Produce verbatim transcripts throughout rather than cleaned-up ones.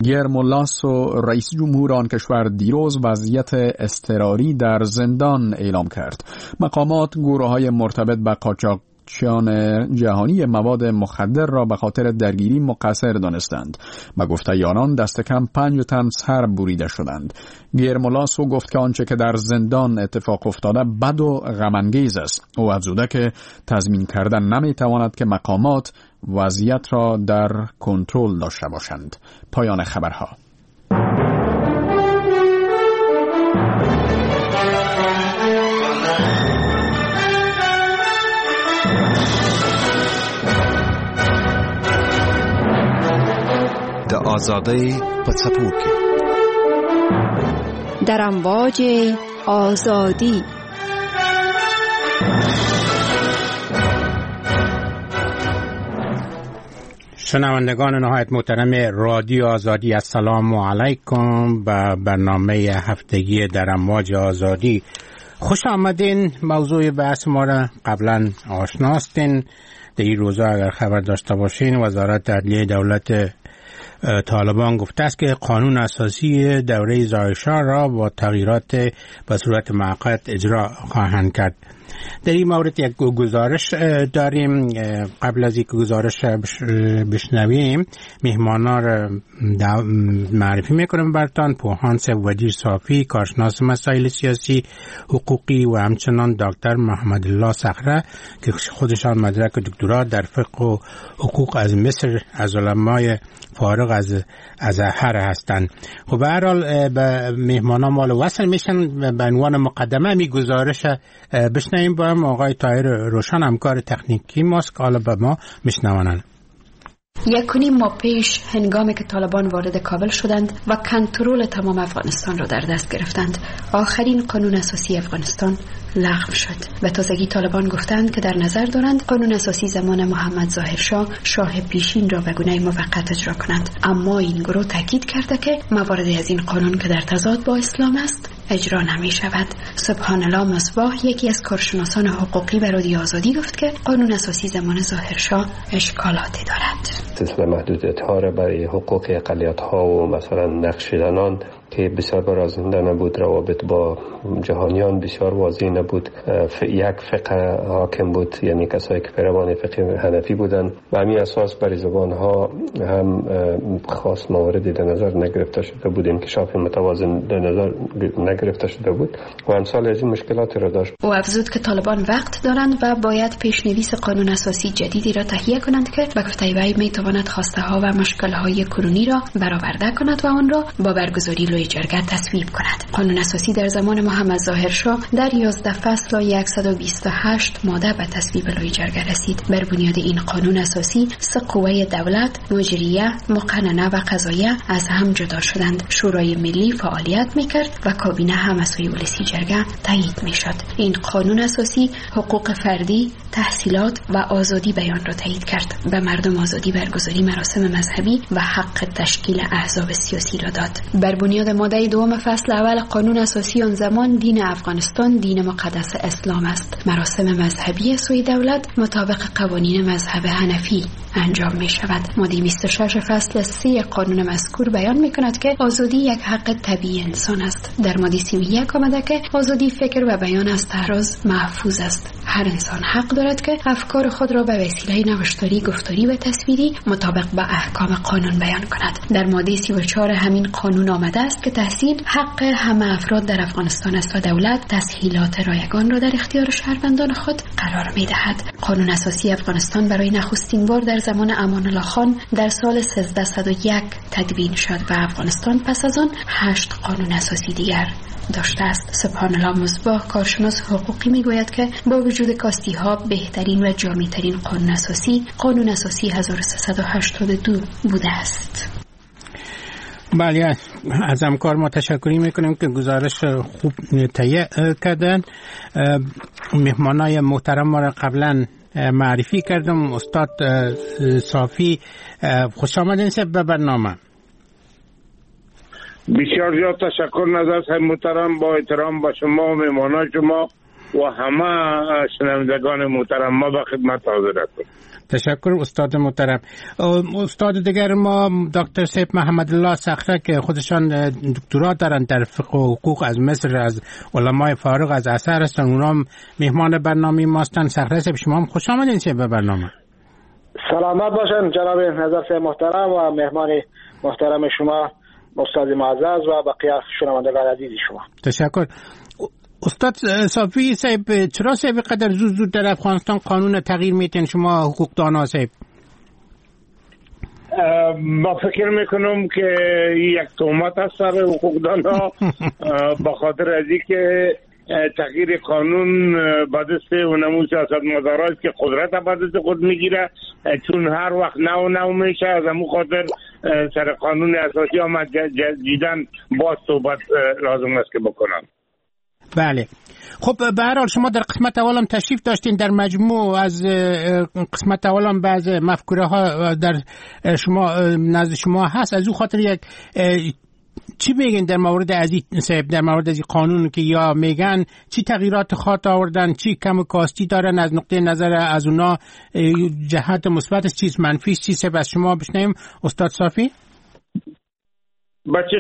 گیرمو لاسو رئیس جمهور آن کشور دیروز وضعیت اضطراری در زندان اعلام کرد. مقامات گروه‌های مرتبط به قاچاق چیان جهانی مواد مخدر را به خاطر درگیری مقصر دانستند. به گفته آنان دست کم پنج تن سر بریده شدند. گیرمو لاسو گفت که آنچه که در زندان اتفاق افتاده بد و غم انگیز است. او افزوده که تضمین کردن نمیتواند که مقامات وضعیت را در کنترل داشته باشند. پایان خبرها. د آزادی په څپو کې در امواج آزادی. شنوندگان نهایت محترم رادیو آزادی، السلام علیکم به برنامه هفتگی در امواج آزادی. خوش آمدین. موضوع بحث ما را قبلا آشناستین. در این روزا اگر خبر داشته باشین وزارت عدلیه دولت طالبان گفته است که قانون اساسی دوره ظاهرشاه را با تغییرات به صورت موقت اجرا خواهند کرد. در این مورد یک گزارش داریم. قبل از اینکه گزارش بشنویم مهمانا را معرفی میکنم براتان. پوهان سوادی صافی، کارشناس مسائل سیاسی حقوقی و همچنان دکتر محمد الله صخره که خودشان مدرک دکترا در فقه و حقوق از مصر از علمای فارغ از ازهر هستند. و به هر حال به مهمانا مال وصل میشن. به عنوان مقدمه می گزارش بشنویم با هم آقای طاهر روشن همکار تکنیکی ماست که حالا به ما میشنوانند. یک و نیم ماه پیش هنگامی که طالبان وارد کابل شدند و کنترل تمام افغانستان را در دست گرفتند، آخرین قانون اساسی افغانستان لغو شد. به تازگی طالبان گفتند که در نظر دارند قانون اساسی زمان محمد ظاهرشاه شاه پیشین را به گونه موقت اجرا کنند، اما این گروه تاکید کرده که مواردی از این قانون که در تضاد با اسلام است اجرا نمی شود. سبحان الله مصباح، یکی از کارشناسان حقوقی به رادیو آزادی، گفت که قانون اساسی زمان ظاهرشاه اشکالاتی دارد. مثل محدودیت‌ها را برای حقوق اقلیت‌ها و مثلا نقش‌دانان که بسیار برازنده نبود، روابط با جهانیان بسیار واضح نبود، یک فقه حاکم بود، یعنی کسایی که پیروان فقه حنفی بودند و همین اساس برای زبان‌ها هم خاص مواردی در نظر نگرفته شده بود، انکشاف متوازن در نظر نگرفته شده بود و امثال از این مشکلات را داشت. او افزود که طالبان وقت دارند و باید پیشنویس قانون اساسی جدیدی را تهیه کنند که به گفته وی میتواند خواسته ها و مشکل های کنونی را برآورده کند و آن را با برگزاری لوی جرگه تصویب کند. قانون اساسی در زمان محمد ظاهرشاه در یازده فصل و صد و بیست و هشت ماده به تصویب لوی جرگه رسید. بر بنیاد این قانون اساسی سه قوه دولت، مجریه، مقننه و قضاییه از هم جدا شدند. شورای ملی فعالیت میکرد و کابینه هم از سوی ولسی جرگه تایید میشد. این قانون اساسی حقوق فردی، تحصیلات و آزادی بیان را تایید کرد. به مردم آزادی برگزاری مراسم مذهبی و حق تشکیل احزاب سیاسی را داد. بر بنیاد ماده دوم فصل اول قانون اساسی آن زمان دین افغانستان دین مقدس اسلام است. مراسم مذهبی سوی دولت مطابق قوانین مذهب حنفی انجام می شود. ماده بیست و شش فصل سه قانون مذکور بیان می کند که آزادی یک حق طبیعی انسان است. در ماده سی و یک آمده که آزادی فکر و بیان از تعارض محفوظ است. هر انسان حق دارد که افکار خود را به وسیله نوشتاری، گفتاری و تصویری مطابق با احکام قانون بیان کند. در ماده سی و چهار همین قانون آمده است که تحصیل حق همه افراد در افغانستان است و دولت تسهیلات رایگان را در اختیار شهروندان خود قرار می دهد. قانون اساسی افغانستان برای نخستین بار در زمان امان الله خان در سال سیزده صد و یک تدوین شد و افغانستان پس از آن هشت قانون اساسی دیگر داشته است. سبحان الله مصباح، کارشناس حقوقی، میگوید که با وجود کاستی ها بهترین و جامع‌ترین قانون اساسی قانون اساسی هزار و سیصد و هشتاد و دو بوده است. بله، از همکار ما تشکری میکنیم که گزارش خوب تهیه کردن. مهمانای محترم ما را قبلا معرفی کردم. استاد صافی، خوش آمدین به برنامه. بسیار زیاد تشکر. نظر صاحب محترم، با احترام با شما، مهمانان شما و همه شنوندگان محترم، ما به خدمت حاضر هستم. تشکر استاد محترم. استاد دیگر ما دکتر سیف محمد الله صخره که خودشان دکترا دارن در فقه و حقوق از مصر، از علمای فارغ از اثر هستن، اونام مهمان برنامه ما هستن. صخره سیف شما هم خوش آمدین به برنامه. سلامت باشن جناب نظر سیف محترم و مهمان محترم شما استاد معزز و بقیه شنوندگان عزیز شما. تشکر. استاد صافی صاحب، چرا صاحب قدر زود زود در افغانستان قانون تغییر میتین شما حقوقدانا صاحب؟ با فکر میکنم که یک تهمت است سر حقوقدانا به خاطر از اینکه تغییر قانون به دست اونمون سیاستمدارایی که قدرت به دست خود میگیره، چون هر وقت نو نو میشه از همون خاطر سر قانون اساسی آمد جدیدن باز صحبت لازم است که بکنم. بله. خب به هر حال شما در قسمت اولم تشریف داشتین، در مجموع از قسمت اولم بعض مفکوره ها در شما نزد شما هست، از او خاطر یک چی میگن در مورد از این در مورد از این قانون که یا میگن چی تغییرات خاط آوردن، چی کم و کاستی دارن از نقطه نظر از اونا، جهت مثبت چیز منفی چیز از شما بشنویم استاد صافی؟ بچه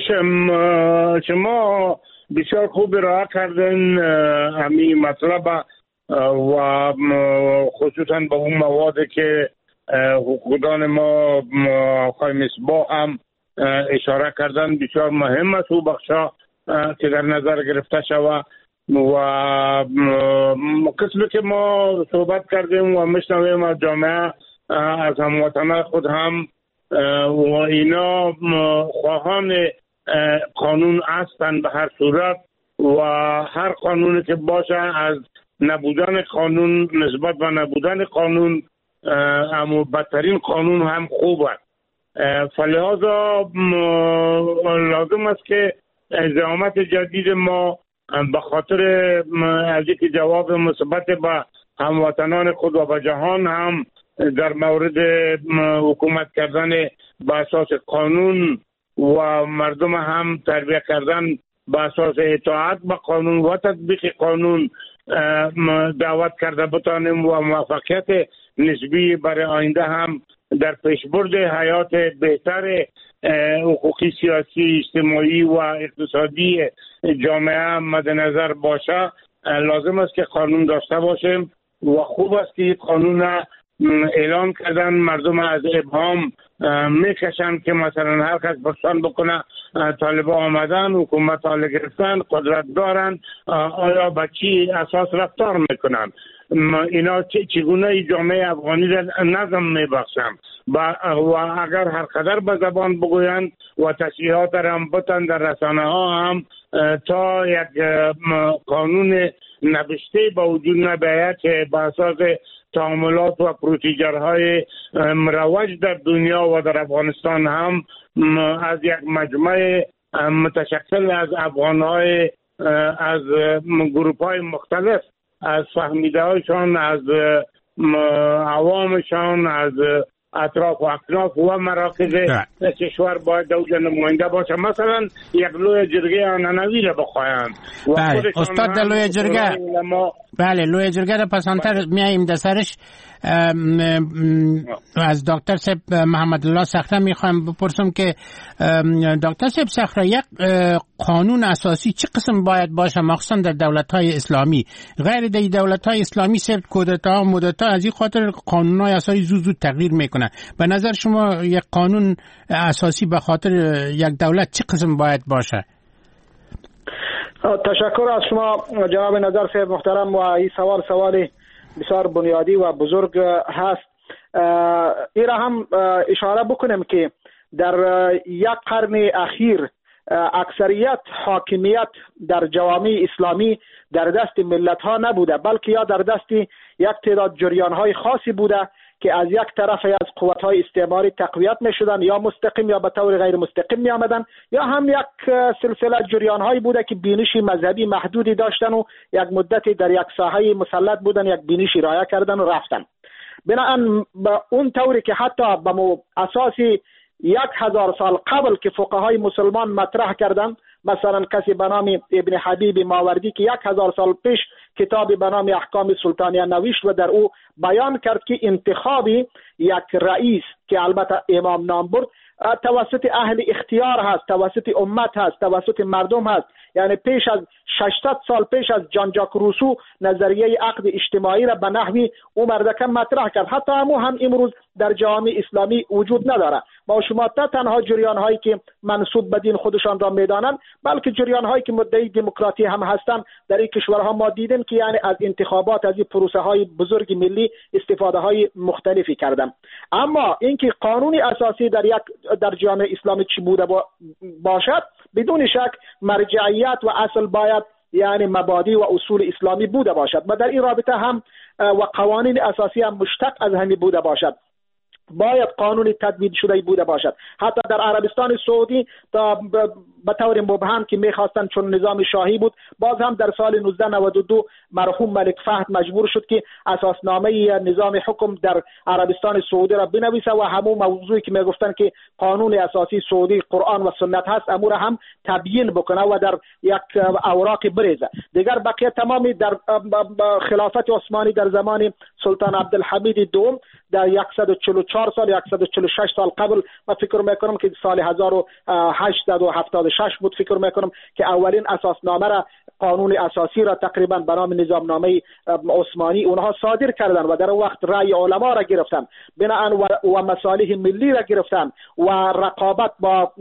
شما بسیار خوب راه کردن همین مطلب و خصوصا به اون مواد که حقوقدان ما آقای مصباح هم اشاره کردن. بسیار مهم است او بخشا که در نظر گرفته شود و قسمی که ما صحبت کردیم و میشنویم از جامعه از هموطنان خود هم و اینا خواهان قانون هستند به هر صورت و هر قانونی که باشه از نبودن قانون نسبت به نبودن قانون اما بدترین قانون هم خوب است. فلذا لازم است که زعامت جدید ما به خاطر از اینکه جواب مثبت به هموطنان خود و به جهان هم در مورد حکومت کردن به اساس قانون و مردم هم تربیت کردن به اساس اطاعت به قانون و تطبیق قانون دعوت کرده بتانیم و موفقیت نسبی برای آینده هم در پیشبرد حیات بهتر حقوقی، سیاسی، اجتماعی و اقتصادی جامعه مد نظر باشه. لازم است که قانون داشته باشیم و خوب است که قانون اعلان کردن، مردم از ابهام میکشن که مثلا هر کس پرسان بکنه طالبان آمدن، حکومت حال گرفتن، قدرت دارن، آیا به چی اساس رفتار میکنن، اینا چگونه جامعه افغانی را نظم میبخشن و اگر هر قدر به زبان بگویند و تشریحات را هم بتن در رسانه ها هم تا یک قانون نوشته با وجود نباید که به اساس تعاملات و پروسیجرهای مروج در دنیا و در افغانستان هم از یک مجمع متشکل از افغانهای از گروپ‌های مختلف، از فهمیده هایشان، از عوامشان، از اطراف و اکناف و مراکز کشور باید دوجه نماینده باشه. مثلا یک لوی جرگه عنعنوی را بخواهند. بله استاد در لوی جرگه، بله لوی جرگه را پسانتر میاییم در سرش. از دکتر سیب محمد الله صخره میخوایم بپرسم که دکتر سیب صخره یک قانون اساسی چه قسم باید باشه مخصوصا در دولت‌های اسلامی؟ غیر در دولت‌های اسلامی سیب کودتا و مدتا از این خاطر قانون‌های اساسی زود زود تغییر میکنه. به نظر شما یک قانون اساسی به خاطر یک دولت چه قسم باید باشه؟ تشکر از شما جناب نظر سیب محترم و این سوال سوالی بسیار بنیادی و بزرگ هست. این را هم اشاره بکنیم که در یک قرن اخیر اکثریت حاکمیت در جوامع اسلامی در دست ملت ها نبوده، بلکه یا در دست یک تعداد جریان های خاصی بوده که از یک طرف از قوت های استعماری تقویت می شدن، یا مستقیم یا به طور غیر مستقیم می آمدن، یا هم یک سلسله جریان هایی بوده که بینش مذهبی محدودی داشتن و یک مدتی در یک ساحه مسلط بودن، یک بینش رعایت کردن و رفتن. بنابراین به اون طوری که حتی به اساس یک هزار سال قبل که فقهای مسلمان مطرح کردن مثلا کسی به نام ابن حبیب ماوردی که یک هزار سال پیش کتابی به نام احکام سلطانیه نوشت و در او بیان کرد که انتخاب یک رئیس که البته امام نام برد توسط اهل اختیار هست، توسط امت هست، توسط مردم هست. یعنی پیش از ششصد سال پیش از جان ژاک روسو نظریه عقد اجتماعی را به نحوی او مردکه مطرح کرد. حتی همو هم امروز در جامعه اسلامی وجود نداره. ما شما تا تنها جریان هایی که منسوب به دین خودشان را میدانند، بلکه جریان هایی که مدعی دموکراسی هم هستند در این کشورها ما دیدیم که یعنی از انتخابات، از این پروسه های بزرگ ملی استفاده های مختلفی کردند. اما اینکه قانون اساسی در یک در جامعه اسلامی چی بوده باشد، بدون شک مرجعیت و اصل باید یعنی مبادی و اصول اسلامی بوده باشد و در این رابطه هم و قوانین اساسی هم مشتق از همین بوده باشد. باید قانون تدوین شده بوده باشد. حتی در عربستان سعودی تا به طور مبهم که میخواستن چون نظام شاهی بود، باز هم در سال نوزده نود و دو مرحوم ملک فهد مجبور شد که اساسنامه نظام حکم در عربستان سعودی را بنویسه و همون موضوعی که میگفتن که قانون اساسی سعودی قرآن و سنت هست امور هم تبیین بکنه و در یک اوراق بریزه. دیگر بقیه تمامی در خلافت عثمانی در زمان سلطان عبدالحمید دوم در صد و چهل و چهار سال صد و چهل و شش سال قبل، من فکر میکنم که سال هزار و هشتصد و هفتاد و شش بود، فکر میکنم که اولین اساسنامه را، قانون اساسی را تقریبا به نام نظامنامه عثمانی اونها صادر کردن و در وقت رأی علما را گرفتن، بناء و, و مصالح ملی را گرفتن و رقابت با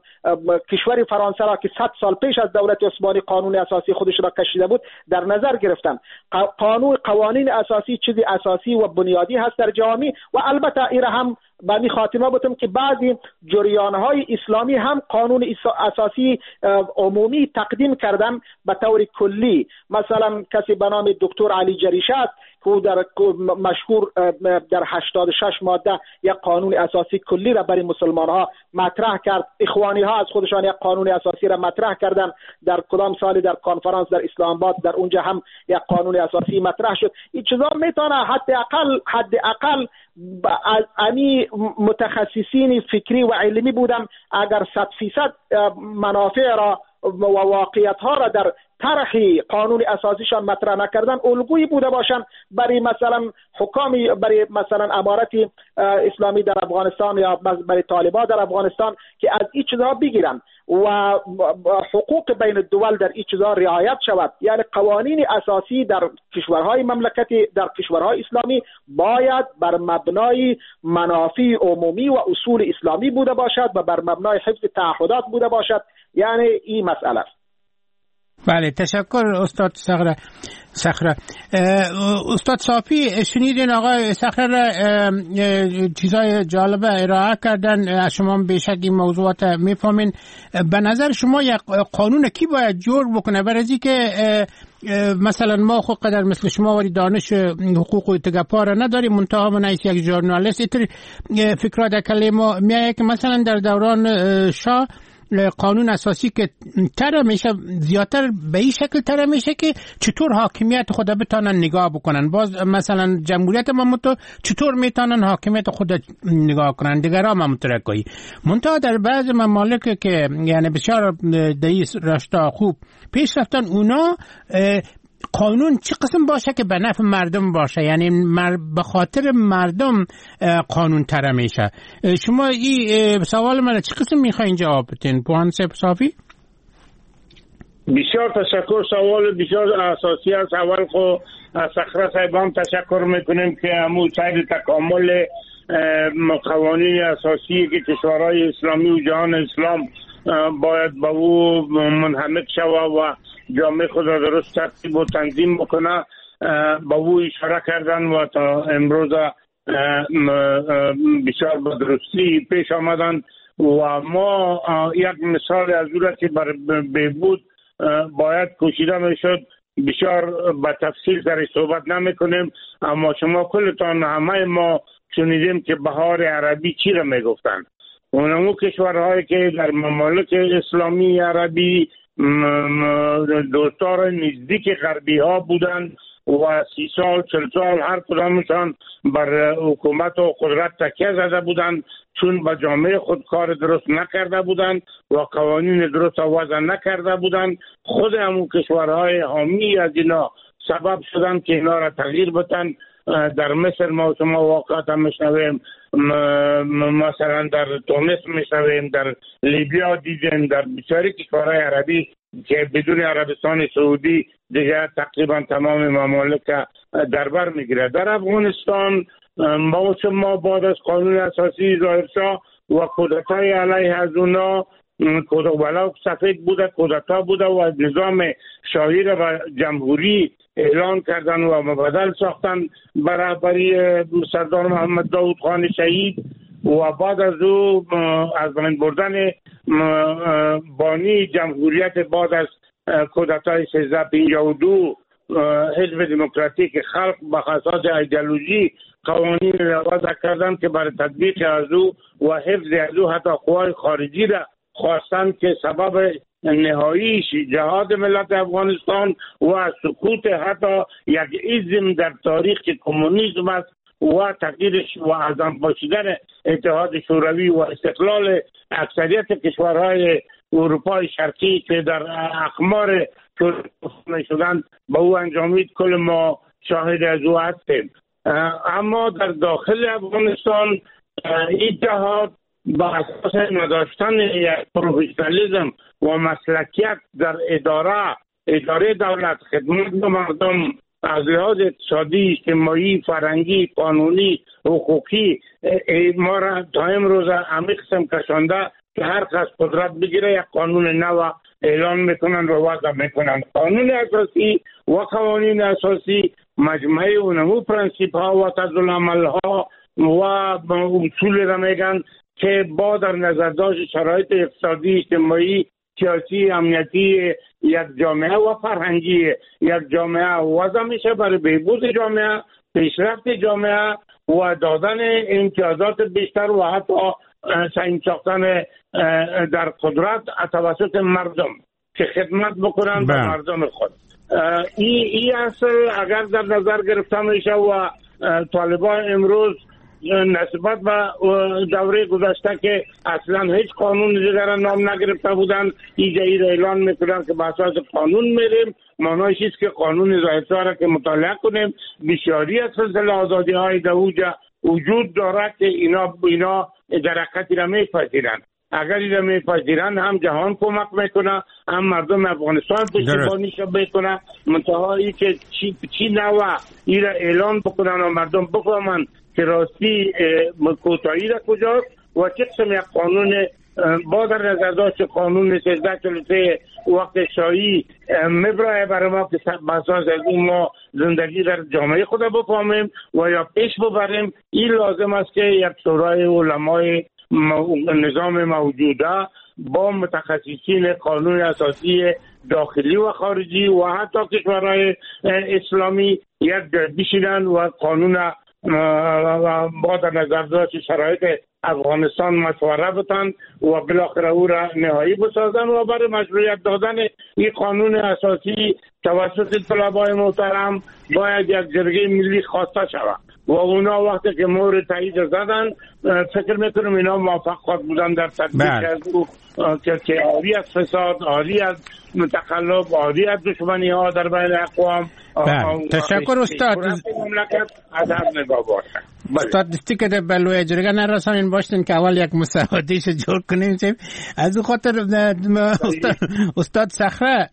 کشور فرانسه را که صد سال پیش از دولت عثمانی قانون اساسی خودش را کشیده بود در نظر گرفتن. قانون قوانین اساسی چیزی اساسی و بنیادی هست در جامعه و البته این هم به می خاتمه بودم که بعضی جریان‌های اسلامی هم قانون اساسی عمومی تقدیم کردن به طور کلی. مثلا کسی به نام دکتر علی جریشه است که در مشهور در هشتاد و شش ماده یک قانون اساسی کلی را برای مسلمان ها مطرح کرد. اخوانی ها از خودشان یک قانون اساسی را مطرح کردن در کدام سالی در کنفرانس در اسلام آباد، در اونجا هم یک قانون اساسی مطرح شد. این چیزا میتونه حد اقل حد اقل از امی متخصصین فکری و علمی بودن اگر صد فیصد منافع را و واقعیت ها را در طرح قانون اساسیشان مطرح نکردن الگویی بوده باشند برای مثلا حکامی، برای مثلا امارت اسلامی در افغانستان یا برای طالبان در افغانستان که از این چیزها بگیرن و حقوق بین الدول در این چیزها رعایت شود. یعنی قوانین اساسی در کشورهای مملکتی، در کشورهای اسلامی باید بر مبنای منافع عمومی و اصول اسلامی بوده باشد و بر مبنای حفظ تعهدات بوده باشد. یعنی این مسئله است. بله، تشکر استاد صخره. صخره استاد صافی، شنیدین آقای صخره چیزای جالب ارائه کردن، از شما بیشک این موضوعات میفهمین. به نظر شما یک قانون کی باید جور بکنه برای از اینکه مثلا ما خود قدر مثل شما ولی دانش حقوق و تگپا را نداریم، منتها من یک ژورنالیست اینطور فکرات کلی ما میایه که مثلا در دوران شاه قانون اساسی که تر میشه زیادتر به این شکل تر میشه که چطور حاکمیت خود بتانن نگاه بکنن. باز مثلا جمهوریت ما چطور میتونن حاکمیت خود نگاه کنن، دیگر هم مترکایی. منتها در بعض ممالک که یعنی بسیار دایس رشتا خوب پیش رفتن، اونا قانون چه قسم باشه که به نفع مردم باشه، یعنی مر... به خاطر مردم قانون تره میشه. شما این سوال من چه قسم میخواین جواب بدین پوهان صافی؟ بسیار تشکر، سوال بسیار اساسی است. اول خو از صخره صاحبان تشکر میکنیم که همون سعی تکامل قوانین اساسی که کشورهای اسلامی و جهان اسلام باید با او منحمد شود و جامعه خود را درست ترتیب و تنظیم بکنه با او اشاره کردن و تا امروز بسیار به درستی پیش آمدن و ما یک مثال از او را که بر بهبود باید کوشیده میشد بسیار به تفصیل در صحبت نمی کنیم، اما شما کلتان همه ما شنیدیم که بهار عربی چی را می گفتن. اونمو کشورهایی که در ممالک اسلامی عربی دوستار نزدیک غربی ها بودند و سی سال چل سال هر کدامشان بر حکومت و قدرت تکیه زده بودند، چون با جامعه خود کار درست نکرده بودند و قوانین درست وضع نکرده بودند. خود همون کشورهای حامی از اینا سبب شدند که اینا را تغییر بدن. در مصر ما شما واقعات هم میشنویم، مثلا در تونس میشنویم، در لیبیا دیدیم، در بسیاری کشورهای عربی که بدون عربستان سعودی دیگه تقریبا تمام ممالک در بر میگیره. در افغانستان ما شما بعد از قانون اساسی ظاهرشاه و کودتای علیه از اونا، ولو سفید بوده کودتا بوده و نظام شاهی و جمهوری اعلان کردن و مبادل ساختن برابری سردار محمد داود خان شهید و بعد از او از بین بردن بانی جمهوریت بعد از کودتای سیزده پنجاه و دو حزب دموکراتیک خلق به اساس ایدئولوژی قوانین را وضع کردن که برای تطبیق از او و حفظ از او حتی قوای خارجی را خواستند که سبب نهاییش جهاد ملت افغانستان و سقوط حتی یک ایزم در تاریخ کمونیسم است و تغییرش و اعظم باشیدن اتحاد شوروی و استقلال اکثریت کشورهای اروپای شرقی که در اقمار شدند به او انجامید. کل ما شاهد از او هستیم. اما در داخل افغانستان این جهاد با اساس نداشتن یک پروفشنالیسم و مسلکیت در اداره اداره دولت خدمت به مردم از لحاظ اقتصادی، اجتماعی، فرهنگی، قانونی، حقوقی ما را تا امروز عمیق قسم کشانده که هر کس قدرت بگیره یک قانون نو اعلان میکنن و وضع میکنن. قانون اساسی و قوانین اساسی مجموعه اونمو پرنسیپ ها و طرز العمل ها و اصول را میگن که با در نظر داشت شرایط اقتصادی، اجتماعی، سیاسی، امنیتی یک جامعه و فرهنگی یک جامعه وضع میشه برای بهبود جامعه، پیشرفت جامعه و دادن امتیازات بیشتر و حتی سعی ساختن در قدرت توسط مردم که خدمت بکنن به مردم خود. این این اصل اگر در نظر گرفته میشه و طالبان امروز نسبت به دوره گذشته که اصلا هیچ قانون دیگر نام نگرفته بودن اینجا این اعلان میکنن که به اساس قانون میریم، معنیش است که قانون ظاهرشاه را که مطالعه کنیم بسیاری از سلسله آزادی های در اوجا وجود دارد که اینا اینا در حقیقتی را میپذیرن. اگر این را میپذیرن هم جهان کمک میکنه هم مردم افغانستان پشتیبانیش میکنه. منتهایی که چی, چی نوع این را اعلان بکنن و مردم بفهمن که راستی کوتاهی را کجاست و چه قسم یک قانون با در نظر داشت قانون سیزده چهل و سه وقت شاهی مبرای برای ما که بساس از اون ما زندگی در جامعه خود بفهمیم و یا پیش ببریم. این لازم است که یک شورای علمای نظام موجوده با متخصصین قانون اساسی داخلی و خارجی و حتی کشورهای اسلامی یک بشینن و قانون با در نظر داشت شرایط افغانستان مشوره بتن و بالاخره او را نهایی بسازن و برای مشروعیت دادن این قانون اساسی توسط طلبای محترم باید یک جرگه ملی خواسته شود و اونا وقتی که مهر تایید زدن فکر میکنم اینا موفق خواهد بودن در تطبیق از او که عاری از فساد، عاری از تقلب، عاری از دشمنی ها در بین اقوام. تشکر استاد. مملکت از هر نگاه باشه. استاد دستی که به لوی جرگه نرسانین باشتن که اول یک مساعدهش جور کنیم. از او خاطر استاد, استاد صخره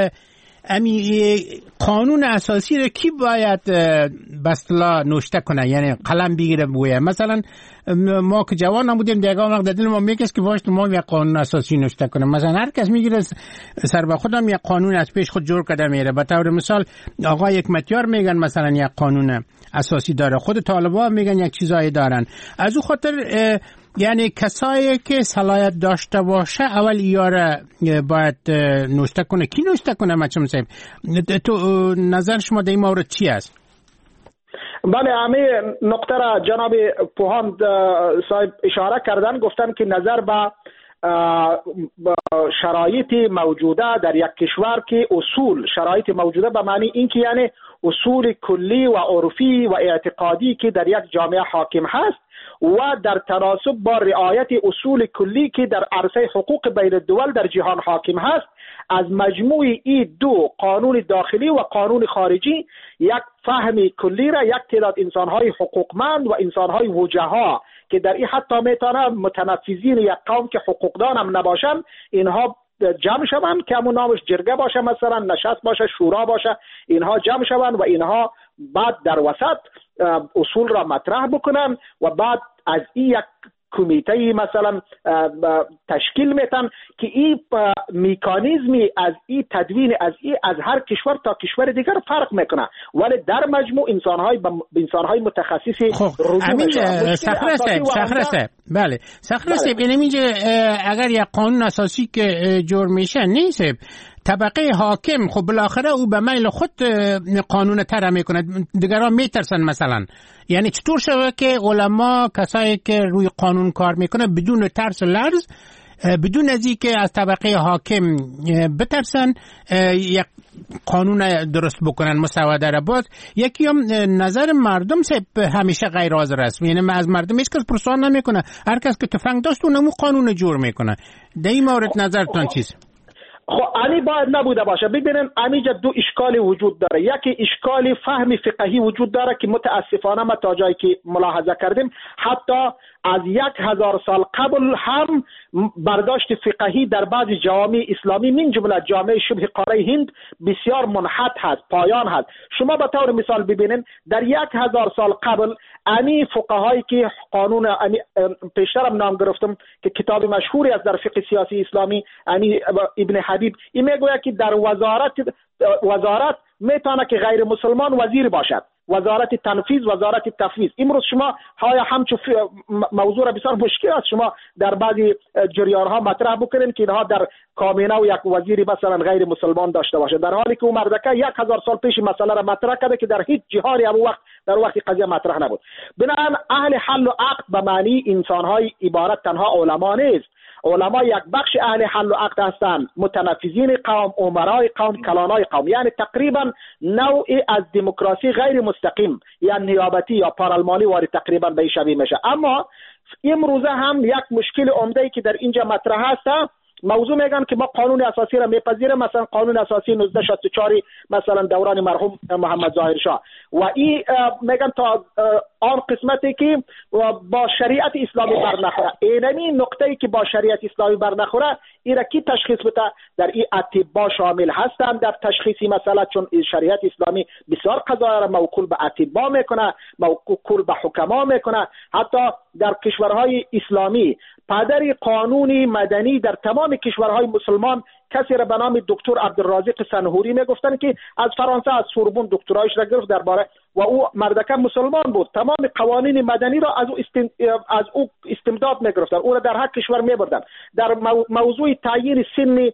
امی قانون اساسی رو کی باید به اصطلاح نوشته کنه، یعنی قلم بگیره بگویه؟ مثلا ما که جوان نبودیم دیگه وقت دل ما میگه که باشه ما یک قانون اساسی نوشته کنه. مثلا هر کس میگیره سر به خودم یک قانون از پیش خود جور کرده میره. به طور مثال آقا یک متیار میگن مثلا یک قانون اساسی داره، خود طالبان میگن یک چیزایی دارن. از او خاطر یعنی کسایی که صلاحیت داشته باشه اول ایاره باید نوشته کنه. کی نوشته کنه مچم صاحب؟ تو نظر شما در این مورد چی است؟ بله، همین نقطه را جناب پوهان صاحب اشاره کردن، گفتن که نظر به شرایط موجوده در یک کشور که اصول شرایط موجوده به معنی این که یعنی اصول کلی و عرفی و اعتقادی که در یک جامعه حاکم هست و در تناسب با رعایت اصول کلی که در عرصه حقوق بین الدول در جهان حاکم هست، از مجموع این دو قانون داخلی و قانون خارجی یک فهم کلی را یک تعداد انسان‌های حقوقمند و انسان‌های وجها که در این حتی میتونه متنفذین یک قوم که حقوقدان هم نباشن اینها جمع شوند که همون نامش جرگه باشه، مثلا نشست باشه، شورا باشه، اینها جمع شوند و اینها بعد در وسط اصول را مطرح بکنن و بعد از این یک کمیته مثلا تشکیل میتن که این مکانیزمی از این تدوین از این از هر کشور تا کشور دیگر فرق میکنه، ولی در مجموع انسانهای انسانهای متخصصی امین سخرسه سخرسه بله سخرسه ببینیم اینجا اگر یک قانون اساسی که جور میشه نیست طبقه حاکم خب بالاخره او به میل خود قانون طرح میکنه، دیگران میترسن مثلا. یعنی چطور شده که علما کسایی که روی قانون کار میکنه بدون ترس و لرز، بدون از اینکه از طبقه حاکم بترسن یک قانون درست بکنن مسوده را؟ باز یکی هم نظر مردم سه همیشه غیر حاضر است، یعنی از مردم هیچ کس پرسان نمیکنه، هر کس که تفنگ داشت اونمو قانون جور میکنه. در این مورد نظرتون چیست؟ خب علی باید نبوده باشه. ببینن اینجا دو اشکالی وجود داره. یکی اشکال فهم فقهی وجود داره که متاسفانه ما تا جایی که ملاحظه کردیم حتی از یک هزار سال قبل هم برداشت فقهی در بعضی جوامع اسلامی من جمله جامعه شبه قاره هند بسیار منحط هست، پایان هست. شما به طور مثال ببینین در یک هزار سال قبل امی فقهایی که قانون امی پیشترم نام گرفتم که کتاب مشهوری است در فقه سیاسی اسلامی، امی ابن حبیب، این میگوید که در وزارت وزارت میتونه که غیر مسلمان وزیر باشد، وزارت تنفیذ، وزارت تفویض. امروز شما های همچون موضوع بسیار مشکل است شما در بعضی جریان ها مطرح بکنین که اینها در کابینه و یک وزیری مثلا غیر مسلمان داشته باشه، در حالی که اون مردکه یک هزار سال پیش مسئله را مطرح کرده که در هیچ جهانی ابو وقت در وقتی قضیه مطرح نبود. بنابراین اهل حل و عقد به معنی انسان های عبارت تنها علما نیست. علما یک بخش اهل حل و عقد هستند، متنفذین قوم، امرای قوم، کلانای قوم، یعنی تقریبا نوعی از دموکراسی غیر مستقیم یا نیابتی یا پارلمانی وارد تقریبا به شبیه میشه. اما امروزه هم یک مشکل عمده که در اینجا مطرح هست، موضوع میگن که ما قانون اساسی را میپذیریم، مثلا قانون اساسی نوزده شصت و چهار مثلا دوران مرحوم محمد ظاهر شاه، و این میگن تا آن قسمتی که با شریعت اسلامی برنخوره. اینمی نقطه‌ای که با شریعت اسلامی برنخوره این را کی تشخیص بده؟ در این اطباء شامل هستند در تشخیصی مسئله، چون شریعت اسلامی بسیار قضایا را موکول به اطباء میکنه، موکول به حکما میکنه. حتی در کشورهای اسلامی پدر قانون مدنی در تمام کشورهای مسلمان کسی را به نام دکتر عبدالرازق سنهوری میگفتن که از فرانسه از سوربن دکترایش را گرفت درباره، و او مردکه مسلمان بود. تمام قوانین مدنی را از او استم... از او استمداد میگرفتن، او را در هر کشور میبردن. در مو... موضوع تعیین سن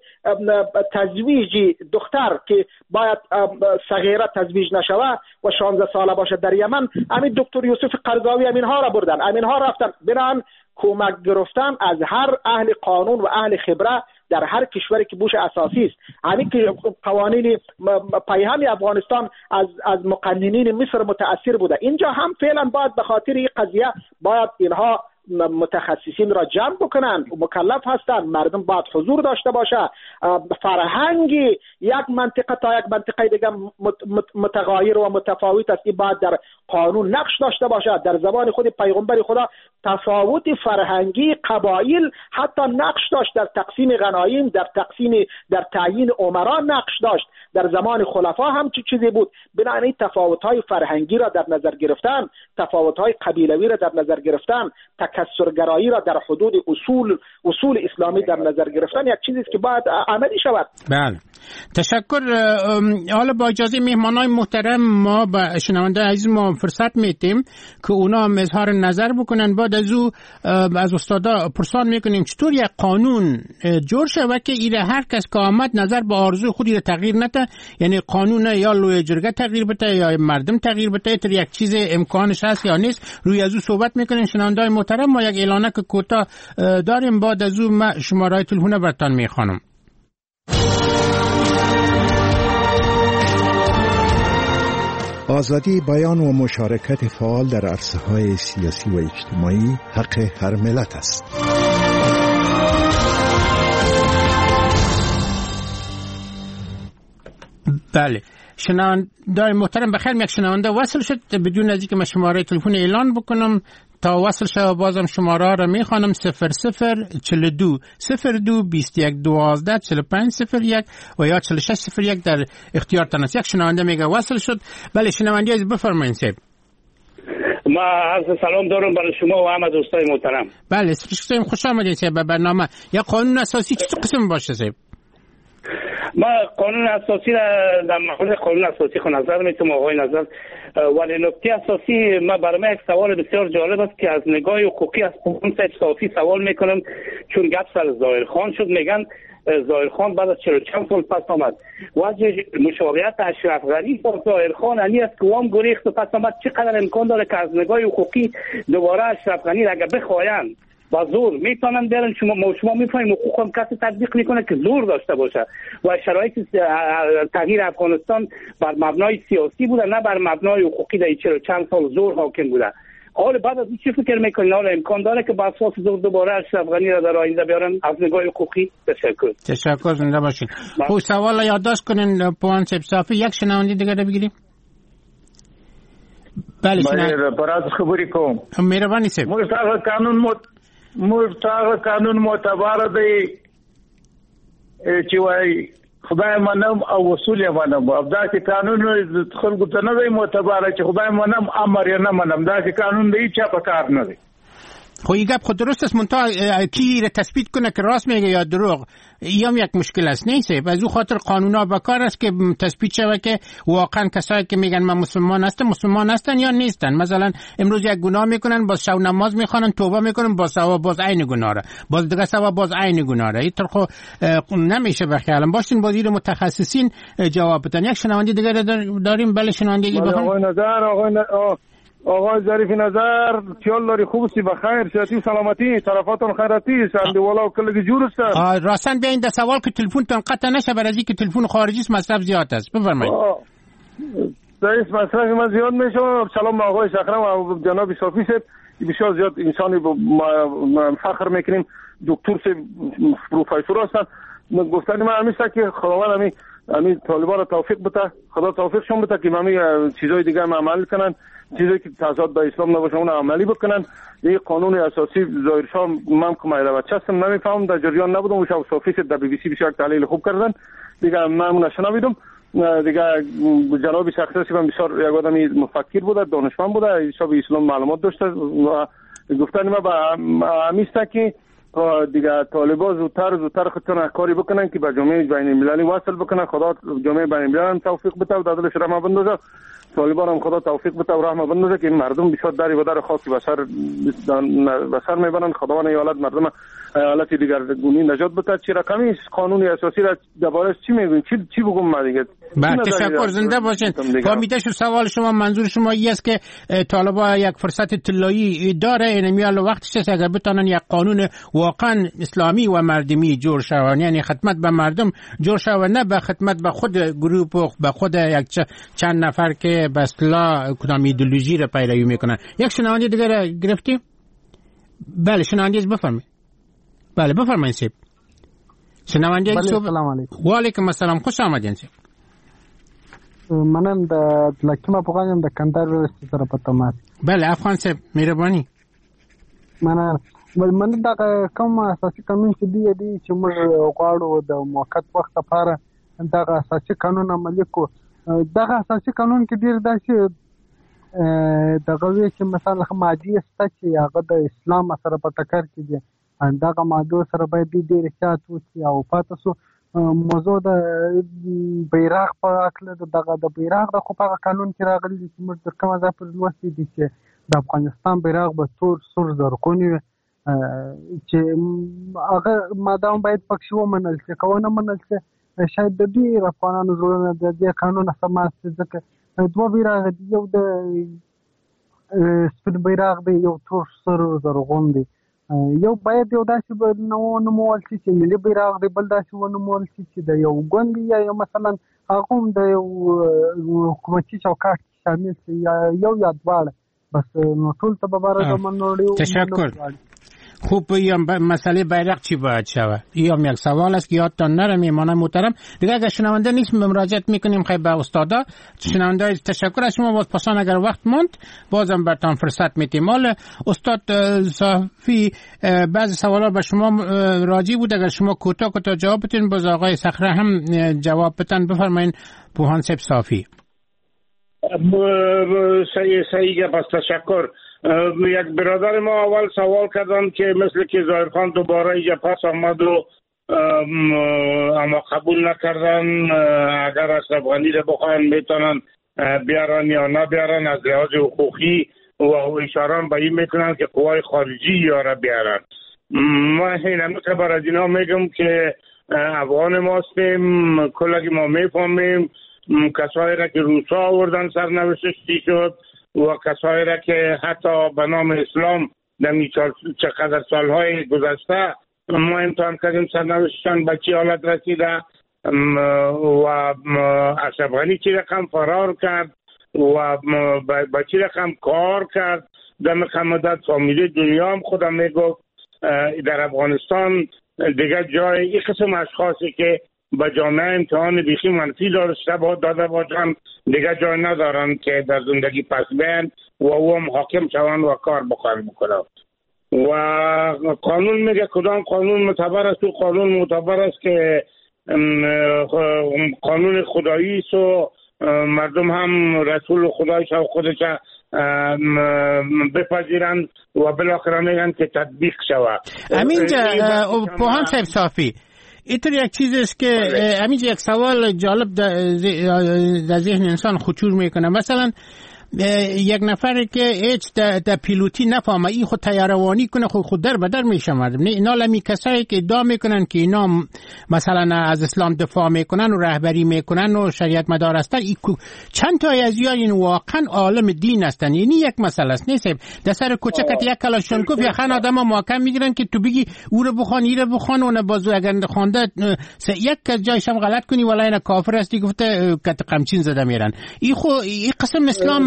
تزویج دختر که باید صغیره تزویج نشوه و شانزده ساله باشه در یمن، همین دکتر یوسف قرضاوی همینها را بردن، همینها رفتن. بنان کمک گرفتن از هر اهل قانون و اهل خبره در هر کشوری که بوش اساسی است. همین که قوانین پیهن افغانستان از از مقننین مصر متاثر بوده، اینجا هم فعلا باید به خاطر این قضیه باید اینها متخصصین را جمع بکنن، مکلف هستند، مردم باید حضور داشته باشه. فرهنگ یک منطقه تا یک منطقه دیگه متغایر و متفاوت است، این باید در قانون نقش داشته باشه. در زمان خود پیغمبر خدا تفاوت فرهنگی قبایل حتی نقش داشت، در تقسیم غنایم، در تقسیم در تعیین امرا نقش داشت. در زمان خلفا هم چه چیزی بود. بنابراین تفاوت‌های فرهنگی را در نظر گرفتن، تفاوت‌های قبیلوی را در نظر گرفتن، تکثرگرایی را در حدود اصول اصول اسلامی در نظر گرفتن یک چیزی است که باید عملی شود. بله. تشکر. حالا با اجازه مهمانای محترم ما با شنونده عزیز ما فرصت میتیم که اونا هم اظهار نظر بکنن. بعد از او از استادا پرسان میکنیم چطور یک قانون جور شوه که ایره هر کس که آمد نظر به آرزوی خودی رو تغییر نده، یعنی قانون یا لوی جرگه تغییر بده یا مردم تغییر بده، تر یک چیز امکانش هست یا نیست. روی از او صحبت میکنیم شنونده محترم. ما یک اعلانه که کوتاه داریم، بعد از او ما شماره تلفن برتان میخوانم. آزادی بیان و مشارکت فعال در عرصه‌های سیاسی و اجتماعی حق هر ملت است. بله، شنونده محترم بخیر. یک شنونده وصل شد، بدون از اینکه من شماره تلفن اعلان بکنم تا وصل شد بازم شماره را میخوانم: صفر صفر چل دو صفر دو بیست یک دوازده چل پنج صفر یک و یا چل شش صفر یک در اختیار تنست. یک شنونده میگه وصل شد. بله شنونده از بفرمایید صاحب. ما عرض سلام دارم برای شما و همه دوستای محترم. بله سپاسگزارم، خوش آمدید صاحب به برنامه. یا قانون اساسی چه قسم باشه صاحب؟ ما قانون اساسی را در مورد قانون اساسی خود نظر میتونم آقای نظر، ولی نکته اساسی ما برای من یک سوال بسیار جالب است که از نگاه حقوقی از قانون صافی سوال میکنم، چون گپ سر ظاهر خان شد. میگن ظاهر خان بعد از چهل و چند سال پس آمد. وجه مشابهت اشرف غنی با ظاهر خان انی است که وام گریخت و پس آمد. چقدر امکان داره که از نگاه حقوقی دوباره اشرف غنی را اگه بخواین با زور میتونن برن؟ شما ما شما میفهمیم حقوق هم کسی تطبیق میکنه که زور داشته باشه و شرایط تغییر افغانستان بر مبنای سیاسی بوده، نه بر مبنای حقوقی. در چهل و چند سال زور حاکم بوده. حالا بعد از این چی فکر میکنین؟ حالا امکان داره که با اساس زور دوباره اشرف غنی را در آینده بیارن از نگاه حقوقی؟ تشکر. تشکر، زنده باشین. خب سوال یادداشت کنین پوان صاحب صافی. یک شنونده دیگه رو بگیریم. بله شنونده براز خبری کوم. مهربانی صاحب. مستقل قانون مت مستقل قانون معتبر دی چې وای خدای منم او اصول منم. او دا چې قانون خلکو ته نه دی معتبر چې خدای منم امر یې نه منم. دا چې قانون دی چا په کار نه دی. خو این گپ خود درست است، منتها کی را تثبیت کنه که راست میگه یا دروغ هم یک مشکل است. نیست از او خاطر قانونا بکار است که تثبیت شوه که واقعا کسایی که میگن من مسلمان هستم مسلمان هستن یا نیستن. مثلا امروز یک گناه میکنن، باز شب نماز میخوانن، توبه میکنن، باز ثواب باز عین گناه را، باز دیگه ثواب باز عین گناه را. اینطور خو نمیشه. بخیالم باشین با زیر متخصصین جواب بدن. یک شنونده دیگه داریم. بله شنونده دیگه بفرمایید. آقای نظر آقای آقای ظریف نظر خیال داری خوب سی بخیر صحتی و سلامتی طرفاتون خیراتی سند والا و کلگی جور است. راستن بیاین در سوال که تلفن تون قطع نشه برای اینکه تلفن خارجی است مصرف زیاد است. بفرمایید. رئیس مصرف من زیاد میشه. سلام آقای شکرم و جناب صافی صاحب. بسیار زیاد انسانی فخر میکنیم. دکتر سے پروفسور هستن. گفتن من همیشه که خداوند همی همی طالبان را توفیق بده، خدا توفیقشون بده که همی چیزای دیگه هم عمل کنن، چیزی که تضاد با اسلام نباشه اون عملی بکنن. این قانون اساسی ظاهر شاه من که مایل بچه هستم نمیفهمم، در جریان نبودم. و شب صافی در بی بی سی بسیار تحلیل خوب کردن دیگه، من اون نشنیدم دیگه. جناب شخصی من بسیار یک آدمی مفکر بوده، دانشمند بوده، شب اسلام معلومات داشته و گفتن ما با همیسته که دیگه طالبان زودتر زودتر خودتون کاری بکنن که به جامعه بین المللی وصل بکنن. خدا جامعه بین المللی توفیق بده و دادلش رحمه بندازه. طالبان هم خدا توفیق بده و رحمه بندازه که این مردم بسیار داری و در خاکی بسر بسر میبرن. خداوند ایالت مردم ایالت دیگر گونی نجات بده. چه رقمی قانون اساسی را دربارش چی میگین؟ چی چی بگم ما دیگه؟ با تشکر، زنده باشین. فهمیده شد سوال شما. منظور شما این است که طالبان یک فرصت طلایی داره، این میال وقتش است اگر بتونن یک قانون واقعا اسلامی و مردمی جور شوند، یعنی خدمت به مردم جور شوند، نه به خدمت به خود گروه و به خود یک چند نفر که به اصطلاح کدام ایدئولوژی را پیروی میکنن. یک شنونده دیگه گرفتیم. بله شنونده بفرمایید. بله بفرمایید سیب. شنونده بله سلام علیکم. و علیکم السلام، خوش آمدین سیب. منم د لکه ما پوغایم د کندهار ورستی سره په تماس. بله افغان صاحب مهرباني. منه من دا کوم اساسي قانون چې دی دی چې موږ غواړو د موقت وخت لپاره دا اساسي قانون عملي کو. دا اساسي قانون کې ډیر داسې دغه وی چې مثلا ماجی است چې هغه د اسلام سره په ټکر کې دي. دا ماده سره باید ډیر احتیاط وکړي او پاتې سو موضوع د بیرغ په اړه دغه د بیرغ د خو په قانون کې راغلي چې موږ د کومه ځای پر لوستي دي چې د افغانستان بیرغ به تور سور زرغون وي چې هغه مادام باید پکې ومنل شي که ونه منل شي شاید د ډېر افغانانو زړونه د دې قانون سماس ځکه دوه بیرغ دي یو د سپین بیرغ دی یو تور سور زرغون دی یو باید یو داسې ونومول شي چې ملي بیرغ دی بل داسې ونومول شي چې د یو ګوند یا یو مثلا هغه هم د یو حکومتي چوکاټ شامل شي یا یو یا دواړه بس نو ټول ته به برابر منوړي. تشکر. خوب یا مسئله بیرق چی باید شود؟ یا یک سوال است که یادتان نره میمانه محترم. دیگه اگر شنونده نیست مراجعت میکنیم خیلی به استادا. شنونده تشکر از شما. باز پاسان اگر وقت ماند بازم برتان فرصت میتیم. حالا استاد صافی بعضی سوالات به شما راجع بود، اگر شما کوتاه کوتاه جواب بدین باز آقای صخره هم جواب بدن. بفرمایید پوهان صاحب صافی. صحیح صحیح پس تشکر. یک برادر ما اول سوال کردن که مثل که ظاهر خان دوباره اینجا پس آمد و اما قبول نکردن اگر اشرف غنی رو بخواین میتونن بیارن یا نبیارن از لحاظ حقوقی و اشاره به این میکنن که قوای خارجی یا را بیارن. ما این خبر از اینا میگم که افغان ما هستیم، کلگی ما میفهمیم کسایی را که روسا آوردن سرنوشتی شد و کسایی را که حتی به نام اسلام در چقدر سالهای گذشته ما امتحان کردیم سرنوشتشان به چی حالت رسیده و اشرف غنی چی رقم فرار کرد و به چی رقم کار کرد. در مدت فامیلی دنیا هم خودم میگفت در افغانستان دیگه جای این قسم اشخاصی که با جامعه امتحان بیخی منفی داشته با داده باشن دیگه جای ندارن که در زندگی پس بین و او هم حاکم شوند و کار بخواهند بکنند. و قانون میگه کدام قانون معتبر است؟ تو قانون معتبر است که قانون خدایی است و مردم هم رسول خدایش و خودش بپذیرند و بالاخره میگن که تطبیق شود. همینجا پوهان صاحب صافی اینطور یک چیز است که همینجا یک سوال جالب در ذهن انسان خطور میکنه. مثلا یک نفر که هیچ در پیلوتی نفهمه این خود طیاروانی کنه خود خود در بدر میشه مردم. نه اینا لمی کسایی که ادعا میکنن که اینا مثلا از اسلام دفاع میکنن و رهبری میکنن و شریعت مدار هستن، چند تا از این واقعا عالم دین هستن. یعنی یک مسئله است نیست در سر کوچکت یک کلاشونکوف یا خن آدم محکم میگیرن که تو بگی او رو بخوان این رو بخوان و بازو اگر خونده یک جایش هم غلط کنی ولی اینا کافر هستی گفته کت قمچین زده میرن. این خو این قسم اسلام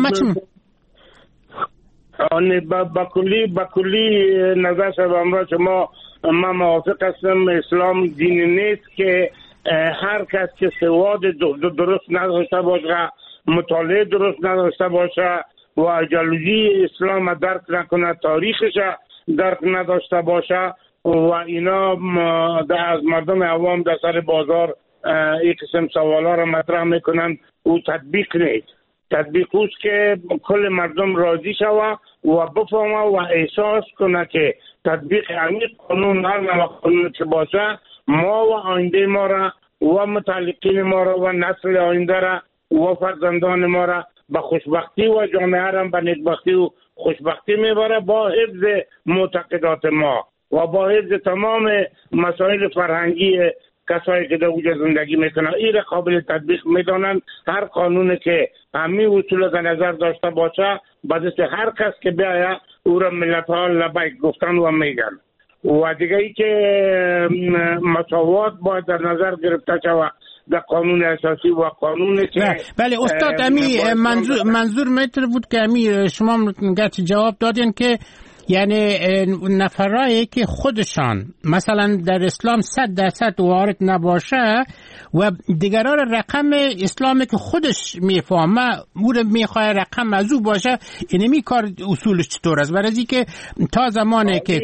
آن با کلی با کلی نظر شما شما ما موافق هستم. اسلام دین نیست که هر کس که سواد درست نداشته باشه، مطالعه درست نداشته باشه و ایدئولوژی اسلام درک نکنه، تاریخش درک نداشته باشه و اینا از مردم عوام در سر بازار این قسم سوالا را مطرح میکنن و تطبیق نیست. تطبیق اوست که کل مردم راضی شوه و بفهمه و احساس کنه که تطبیق عمیق قانون هر نوع قانون که باشه ما و آینده ما را و متعلقین ما را و نسل آینده را و فرزندان ما را به خوشبختی و جامعه را به نیکبختی و خوشبختی میبره با حفظ معتقدات ما و با حفظ تمام مسائل فرهنگی کسایی که در اونجا زندگی میکنن. این قابل تطبیق میدانند. هر قانونی که همین اصول در نظر داشته باشه با دست هر کس که بیاید او را ملت ها لبیک گفتن و میگن. و دیگه ای که مساوات باید در نظر گرفته شود در قانون اساسی و قانون که بله استاد امی منظور منظور میتر بود که امی شما گرچه جواب دادین که یعنی نفرایی که خودشان مثلا در اسلام صد درصد وارد نباشه و دیگران رقم اسلامی که خودش میفهمه او رو میخواه رقم از او باشه، اینمی کار اصولش چطور است؟ برای که تا زمانی که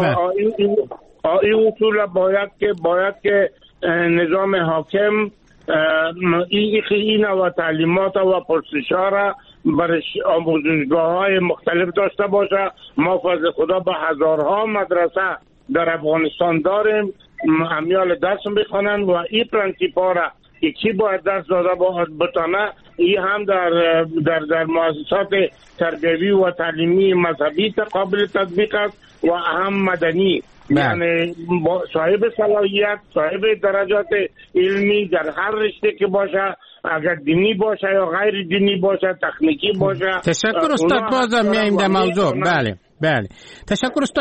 این اصول باید که باید که نظام حاکم این این و تعلیمات و پرسش‌ها را برای آموزشگاه‌های مختلف داشته باشه. ما فضل خدا به هزارها مدرسه در افغانستان داریم امیال درس بخوانند و این پرنسیپ ها را که کی باید درس داده بتانه، این هم در در در مؤسسات تربیوی و تعلیمی مذهبی قابل تطبیق است و هم مدنی. یعنی صاحب صلاحیت، صاحب درجات علمی در هر رشته که باشه، اگر دینی باشه یا غیر دینی باشه، تکنیکی باشه. تشکر استاد، بازم میایم در موضوع. بله بله تشکر استاد.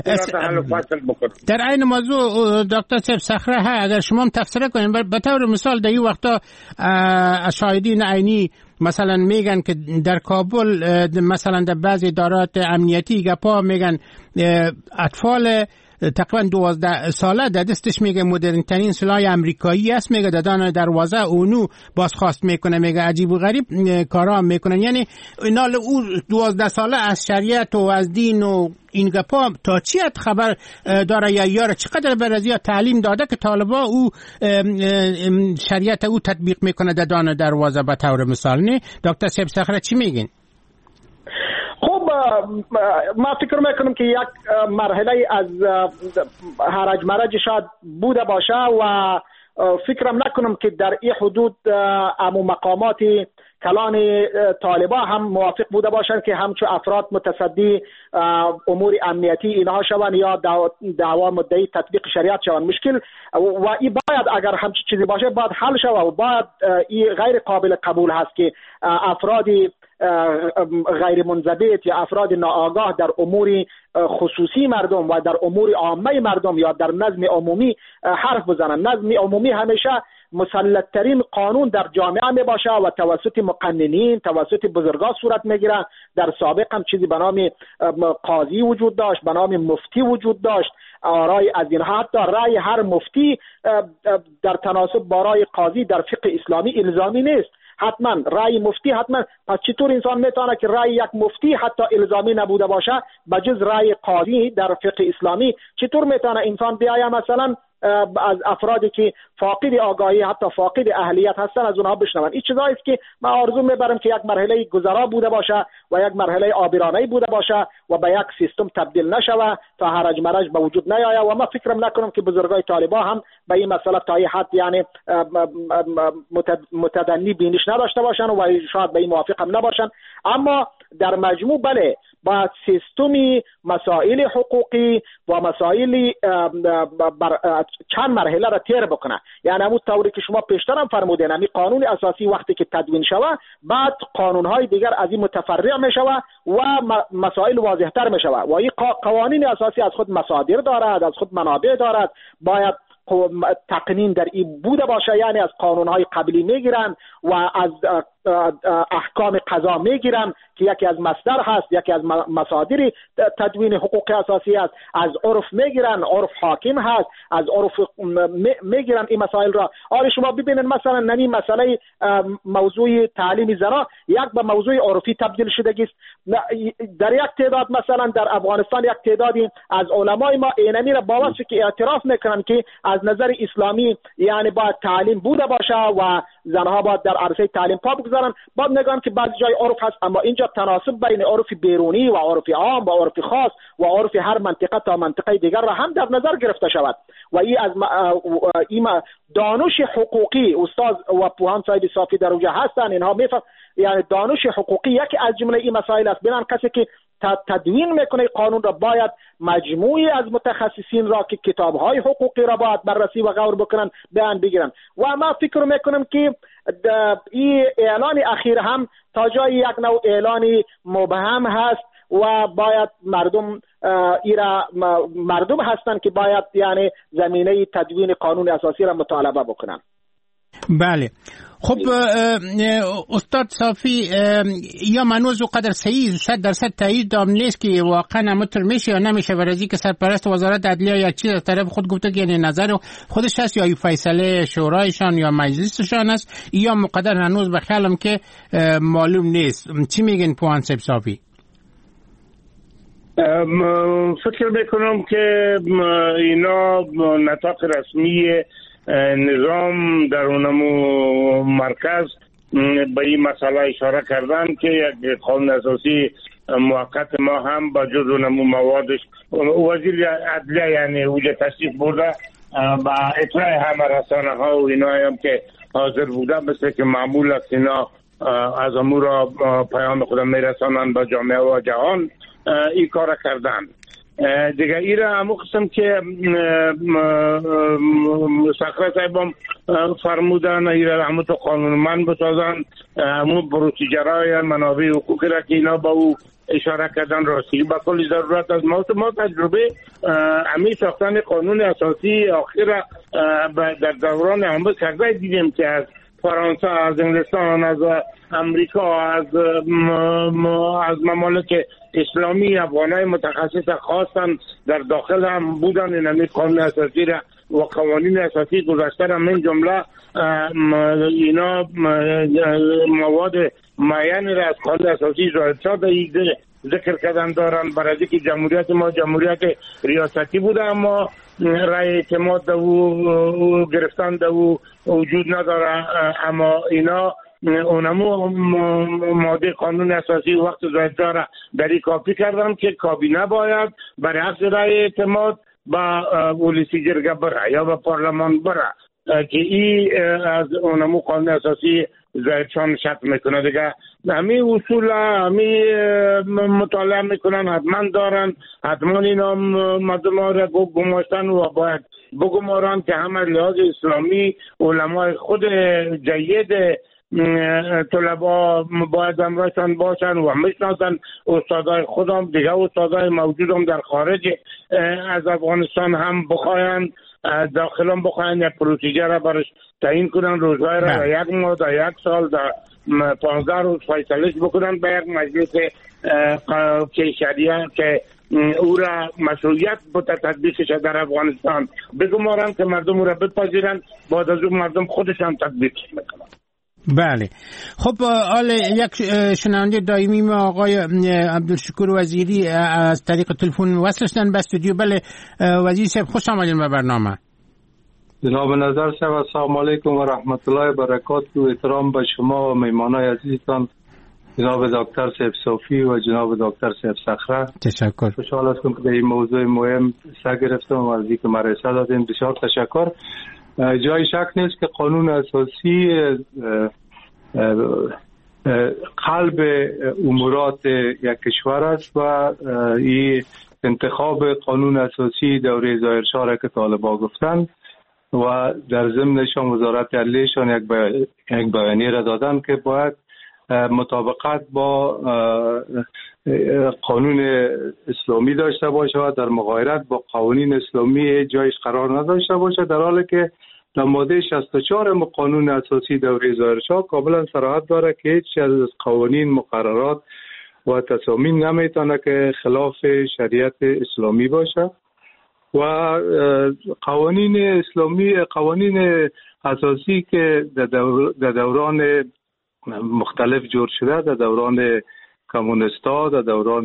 در این موضوع دکتر صاحب صخره ها اگر شما هم تفسیر کنین، به طور مثال در این وقتا شاهدین عینی مثلا میگن که در کابل مثلا در بعضی ادارات امنیتی گپا میگن اطفال تقریبا دوازده ساله در دستش میگه مدرن ترین سلاح امریکایی است، میگه دادان دروازه اونو بازخواست میکنه، میگه عجیب و غریب کارا میکنن. یعنی اینال او دوازده ساله از شریعت و از دین و این گپا تا چی خبر داره یا یار چقدر برازیا تعلیم داده که طالبا او شریعت او تطبیق میکنه دادان دروازه به طور مثال. نه دکتر صاحب صخره چی میگین؟ خب ما فکر میکنم که یک مرحله از هرج مرج شاید بوده باشه و فکرم نکنم که در این حدود امو مقامات کلان طالبا هم موافق بوده باشند که همچون افراد متصدی امور امنیتی اینها شوند یا دعوا مدعی تطبیق شریعت شوند. مشکل و این باید اگر همچین چیزی باشه باید حل شود و باید این غیر قابل قبول هست که افرادی غیر منضبط یا افراد ناآگاه در امور خصوصی مردم و در امور عامه مردم یا در نظم عمومی حرف بزنند. نظم عمومی همیشه مسلط ترین قانون در جامعه می باشه و توسط مقننین، توسط بزرگان صورت می گیره. در سابق هم چیزی به نام قاضی وجود داشت، به نام مفتی وجود داشت. آرای از اینها حتی رأی هر مفتی در تناسب با رأی قاضی در فقه اسلامی الزامی نیست. حتما رأی مفتی حتما. پس چطور انسان میتونه که رأی یک مفتی حتی الزامی نبوده باشه بجز رأی قاضی در فقه اسلامی؟ چطور میتونه انسان بیاید مثلا از افرادی که فاقد آگاهی حتی فاقد اهلیت هستن از اونها بشنوند؟ این چیزایی است که من آرزو میبرم که یک مرحله گذرا بوده باشه و یک مرحله عابرانه بوده باشه و به یک سیستم تبدیل نشوه تا هرج مرج به وجود نیاید. و من فکرم نکنم که بزرگای طالبان هم به این مسئله تا این حد یعنی متدنی بینش نداشته باشن و شاید به این موافق هم نباشن. اما در مجموع بله، با سیستمی مسائل حقوقی و مسائل چند مرحله را تیر بکنه. یعنی همون طوری که شما پیشتر هم فرمودین، همین قانون اساسی وقتی که تدوین شوه بعد قانونهای دیگر از این متفرع می شوه و مسائل واضحتر می شوه و این قوانین اساسی از خود مصادر دارد، از خود منابع دارد، باید تقنین در این بوده باشه. یعنی از قانونهای قبلی میگیرن و از احکام قضا میگیرن که یکی از مصدر هست، یکی از مصادر تدوین حقوق اساسی است. از عرف میگیرن، عرف حاکم هست، از عرف میگیرن این مسائل را. آره شما ببینید مثلا نمی مسئله موضوع تعلیم زنا یک به موضوع عرفی تبدیل شده است. در یک تعداد مثلا در افغانستان یک تعدادی از علمای ما اینمی را با وصفی که اعتراف میکنن که از نظر اسلامی یعنی باید تعلیم بوده باشه و زنها باید در عرصه تعلیم پا بگذارن. بعد نگم که بعضی جای عرف هست اما اینجا تناسب بین عرف بیرونی و عرف عام و عرف خاص و عرف هر منطقه تا منطقه دیگر را هم در نظر گرفته شود. و این از این دانش حقوقی استاد و پوهان صاحب صافی در اونجا هستن، اینها میفهم. یعنی دانش حقوقی یکی از جمله این مسائل است. بنان کسی که تدوین میکنه قانون را باید مجموعی از متخصصین را که کتاب‌های حقوقی را باید بررسی و غور بکنن بیان بگیرن. و ما فکر میکنم که این اعلان اخیر هم تا جای یک نوع اعلان مبهم هست و باید مردم ایرا مردم هستن که باید یعنی زمینه تدوین قانون اساسی را مطالبه بکنن. بله خب استاد صافی، یا منوز و قدر صحیح صد درصد تایید دام نیست که واقعا همونطور میشه یا نمیشه، برای که سرپرست وزارت عدلیه یک چیز از طرف خود گفته که یعنی نظر خودش هست یا فیصله شورایشان یا مجلسشان است، یا مقدر هنوز به خیالم که معلوم نیست. چی میگن پوهان صافی؟ فکر میکنم که اینا نطاق رسمی نظام در اونمو مرکز به این مسئله اشاره کردن که یک قانون اساسی موقت ما هم با جز اونمو موادش وزیر عدلیه یعنی اوجه تصدیق برده و اطلاع همه رسانه ها و اینا هم که حاضر بوده، مثل که معمول است اینا از امور پیام خودم میرسانند به جامعه و جهان، این کار کردن. دیگه ایره همون قسم که سخره صاحب فرمودن ایره همون تو قانونمند بسازن، همون پروسیجرهای منابع حقوقی را که اینا با او اشاره کردن راستی با کلی ضرورت از ما ما تجربه امی ساختن قانون اساسی آخر در دوران هم کرده دیدیم که از فرانسه، از انگلستان، از امریکا، از از ممالک اسلامی افغانای متخصص خواستن در داخل هم بودن این قانون اساسی را و قوانین اساسی گذشته را، من جمله اینا مواد معین را از قانون اساسی ظاهرشاه ذکر کردن دارن، برای اینکه جمهوریت ما جمهوریت ریاستی بوده اما رای اعتماد دو گرفتن دو وجود نداره، اما اینا اونمو ماده قانون اساسی وقت ظاهرشاه را در این کاپی کردن که کابینه باید برای عکس رای اعتماد با ولسی جرگه بره یا با پارلمان بره که ای از اونمو قانون اساسی ظاهرشاه شک میکنه. دیگه همین اصول همین مطالعه میکنن، حتما دارن، حتما اینا مردم ها را گماشتن و باید بگمارن که همه لحاظ اسلامی علمای خود جید طلبا باید همراهشان باشن و میشناسن، استادای خودم دیگه استادای موجودم در خارج از افغانستان هم بخواین داخلان بخواین یک پروسیجر را برش تعیین کنن، روزهای را در یک ماه در یک سال در پانزده روز فیصلش بکنن به یک مجلس که شریعه که او را مشروعیت با تطبیقش در افغانستان بگمارن که مردم او را بپذیرن، بعد از اون مردم خودشان تطبیقش میکنن. بله خب حال یک شنونده دائمی ما آقای عبدالشکور وزیری از طریق تلفن وصل شدن به استودیو. بله وزیر صاحب خوش آمدین به برنامه. جناب نظر صاحب السلام علیکم و رحمت الله و برکاته و احترام به شما و مهمانای عزیزتان جناب دکتر صاحب صوفی و جناب دکتر صاحب صخره. تشکر. خوشحال هستم که در این موضوع مهم سر گرفتم و از اینکه مرسه دادین. بسیار تشکر. جای شک نیست که قانون اساسی قلب امورات یک کشور است و این انتخاب قانون اساسی دوره ظاهرشاه را که طالبان گفتن و در ضمنشان وزارت عدلیه‌شان یک یک بیانیه را دادن که باید مطابقت با قانون اسلامی داشته باشه و در مغایرت با قوانین اسلامی جایش قرار نداشته باشه، در حالی که در ماده شصت و چهار قانون اساسی دوره ظاهرشاه کاملا صراحت داره که هیچ از قوانین، مقررات و تصامیم نمیتونه که خلاف شریعت اسلامی باشه و قوانین اسلامی، قوانین اساسی که در دوران مختلف جور شده، در دوران کمونیستا، در دوران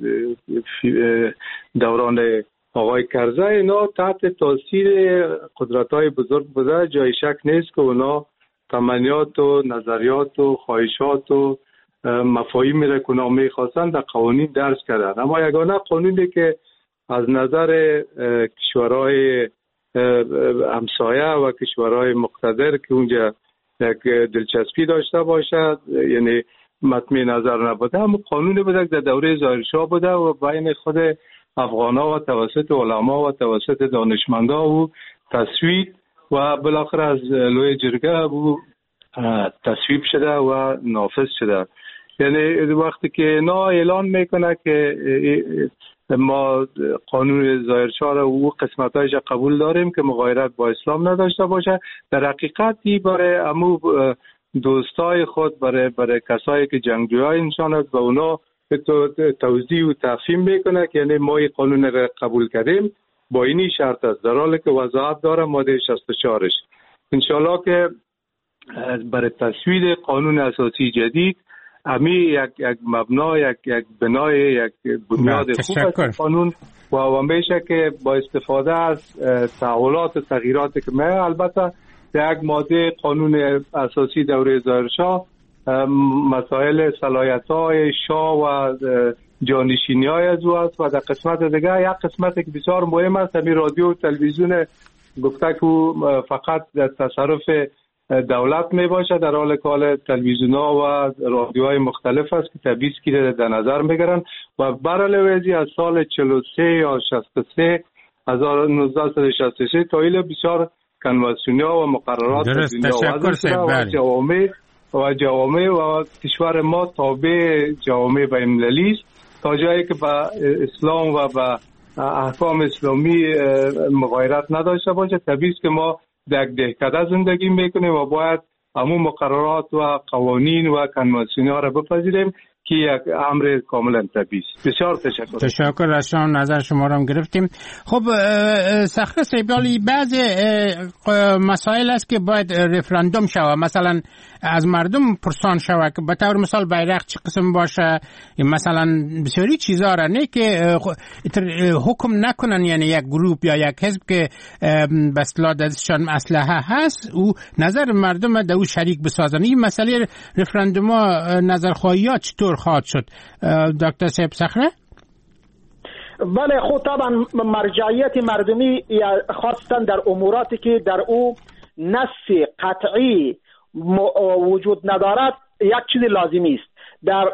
دوران آقای کرزی، اینا تحت تاثیر قدرت‌های بزرگ بوده. جای شک نیست که اونا تمنیات و نظریات و خواهشات و مفاهیمی را که اونا می‌خواستن در قوانین درج کردن، اما یگانه قانونی که از نظر کشورهای همسایه و کشورهای مقتدر که اونجا یک دلچسپی داشته باشد، یعنی مطمئن نظر نبوده، اما قانونی بوده که در دوره ظاهرشاه بوده و بین خود افغان‌ها و توسط علما و توسط دانشمندا و تصویب و بالاخره از لوی جرگه و تصویب شده و نافذ شده. یعنی وقتی که نا اعلان میکنه که ما قانون ظاهرشاه را و قسمتایش قبول داریم که مغایرت با اسلام نداشته باشه، در حقیقت برای امو دوستای خود، برای برای کسایی که جنگجوهای انسان است، به اونا توضیح و تفهیم میکنه که یعنی ما این قانون را قبول کردیم با اینی شرط است، در حالی که وضاحت داره ماده شصت و چهارش. انشالله که برای تصویب قانون اساسی جدید امی یک یک مبنا، یک یک بنای، یک بنیاد خوب است قانون و همیشه که با استفاده از تحولات و تغییراتی که ما البته در یک ماده قانون اساسی دوره ظاهرشاه مسائل صلاحیت‌های شاه و جانشینی‌های از او است و در قسمت دیگه یک قسمت که بسیار مهم است همین رادیو و تلویزیون گفته که فقط در تصرف دولت می باشه، در حال که تلویزیون ها و رادیوهای مختلف است که تبعیض که در نظر میگیرن و برعلاوه از سال چهل و سه یا شصت و سه هزار و نوزده شصت و سه تا ایل بسیار کنوانسیون ها و مقررات دنیا و جوامع و جوامع و کشور ما تابع جوامع بین‌المللی است تا جایی که با اسلام و با احکام اسلامی مغایرت نداشته باشه. طبیعی است که ما در یک دهکده زندگی میکنیم و باید همون مقررات و قوانین و کنوانسیون ها را بپذیریم که یک امر کاملا طبیعی است. بسیار تشکر. تشکر از شما، نظر شما را هم گرفتیم. خب صخره سیبالی بعض مسائل است که باید رفراندوم شود، مثلا از مردم پرسان شود که به طور مثال بیرق چه قسم باشه، مثلا بسیاری چیزا را نه که حکم نکنن، یعنی یک گروه یا یک حزب که به اصطلاح دستشان اسلحه هست او نظر مردم در او شریک بسازن. این مسئله رفراندوم ها نظرخواهی چطور خواهد شد دکتر صاحب صخره؟ بله خب طبعا مرجعیت مردمی خواستن در اموراتی که در او نص قطعی وجود ندارد یک چیز لازمی است. در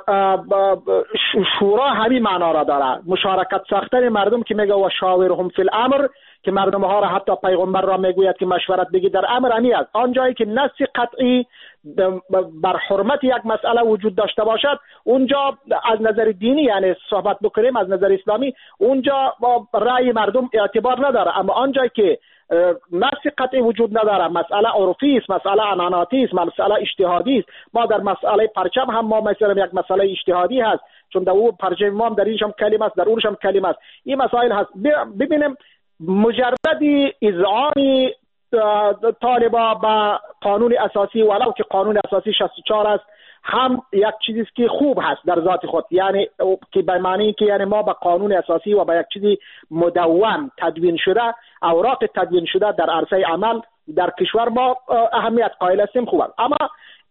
شورا همین معنا را داره، مشارکت ساختن مردم که میگه و شاورهم فی الامر، که مردم ها را حتی پیغمبر را میگوید که مشورت بگید در امر همی است. آنجایی که نص قطعی بر حرمت یک مسئله وجود داشته باشد اونجا از نظر دینی یعنی صحبت بکنیم از نظر اسلامی اونجا رأی مردم اعتبار نداره. اما آنجایی که نص قطعی وجود نداره، مسئله عرفی است، مسئله عنعناتی است، مسئله اجتهادی است. ما در مسئله پرچم هم ما مثلا یک مسئله اجتهادی هست، چون در اون پرچم ما هم در اینش هم کلمه است، در اونش هم کلمه است. این مسائل هست. ببینیم مجرد اذعان طالبا با قانون اساسی ولو که قانون اساسی شصت و چهار است هم یک چیزی که خوب هست در ذات خود، یعنی که به معنی که یعنی ما با قانون اساسی و با یک چیزی مدون تدوین شده، اوراق تدوین شده در عرصه عمل در کشور ما اهمیت قائل هستیم. خوب است. اما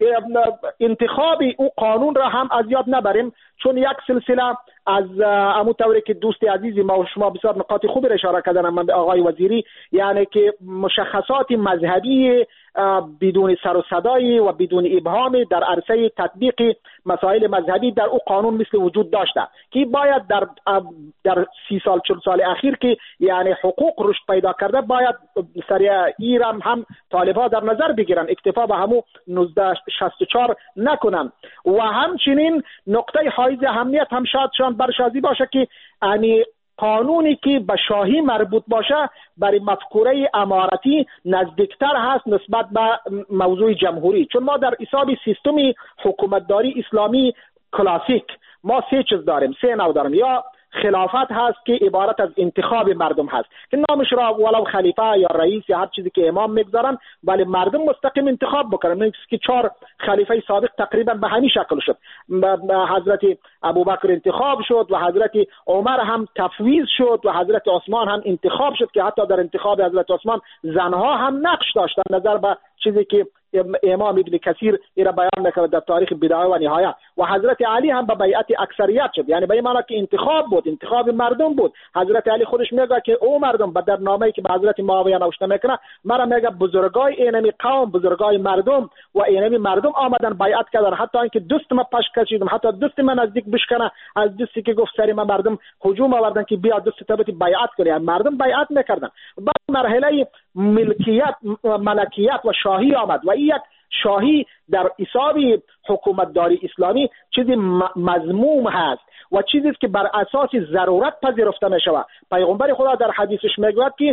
انتخاب او قانون را هم از یاد نبریم، چون یک سلسله از همون طوری که دوست عزیزی ما و شما بسیار نقاط خوبی را اشاره کردن من به آقای وزیری، یعنی که مشخصات مذهبی بدون سر و صدایی و بدون ابهام در عرصه تطبیق مسائل مذهبی در او قانون مثل وجود داشته که باید در در سی سال چهل سال اخیر که یعنی حقوق رشد پیدا کرده باید سریع ایران هم طالبها در نظر بگیرن، اکتفا به همون نوزده شصت و چهار نکنن. و همچنین نقطه حائز اهمیت هم شاید شان برشازی باشه که یعنی قانونی که به شاهی مربوط باشه برای مفکوره امارتی نزدیکتر هست نسبت به موضوع جمهوری، چون ما در حساب سیستمی حکومتداری اسلامی کلاسیک ما سه چیز داریم، سه نوع داریم. یا خلافت هست که عبارت از انتخاب مردم هست که نامش را ولو خلیفه یا رئیس یا هر چیزی که امام میگذارن ولی مردم مستقیم انتخاب بکنن. مثل که چهار خلیفه سابق تقریبا به همین شکل شد، حضرت ابوبکر انتخاب شد و حضرت عمر هم تفویض شد و حضرت عثمان هم انتخاب شد که حتی در انتخاب حضرت عثمان زنها هم نقش داشتن نظر به چیزی که امام ابن کثیر ایرا بیان میکنه در تاریخ بدایه و نهایه. و حضرت علی هم به بیعت اکثریت شد، یعنی به این معنی که انتخاب بود، انتخاب مردم بود. حضرت علی خودش میگه که او مردم به در نامه‌ای که به حضرت معاویه نوشته میکنه مرا میگه بزرگای اینمی قوم، بزرگای مردم و اینمی مردم آمدن بیعت کردن، حتی اینکه دست ما پشت کشیدم، حتی دست من نزدیک بشکنه از دستی که گفت سری ما مردم هجوم آوردن که بیا دست تبت بیعت کنی، مردم بیعت میکردن. بعد مرحله ملکیت ملکیت و شاهی آمد و این یک شاهی در حساب حکومتداری اسلامی چیزی مذموم هست و چیزی که بر اساس ضرورت پذیرفته می شود. پیغمبر خدا در حدیثش میگوید که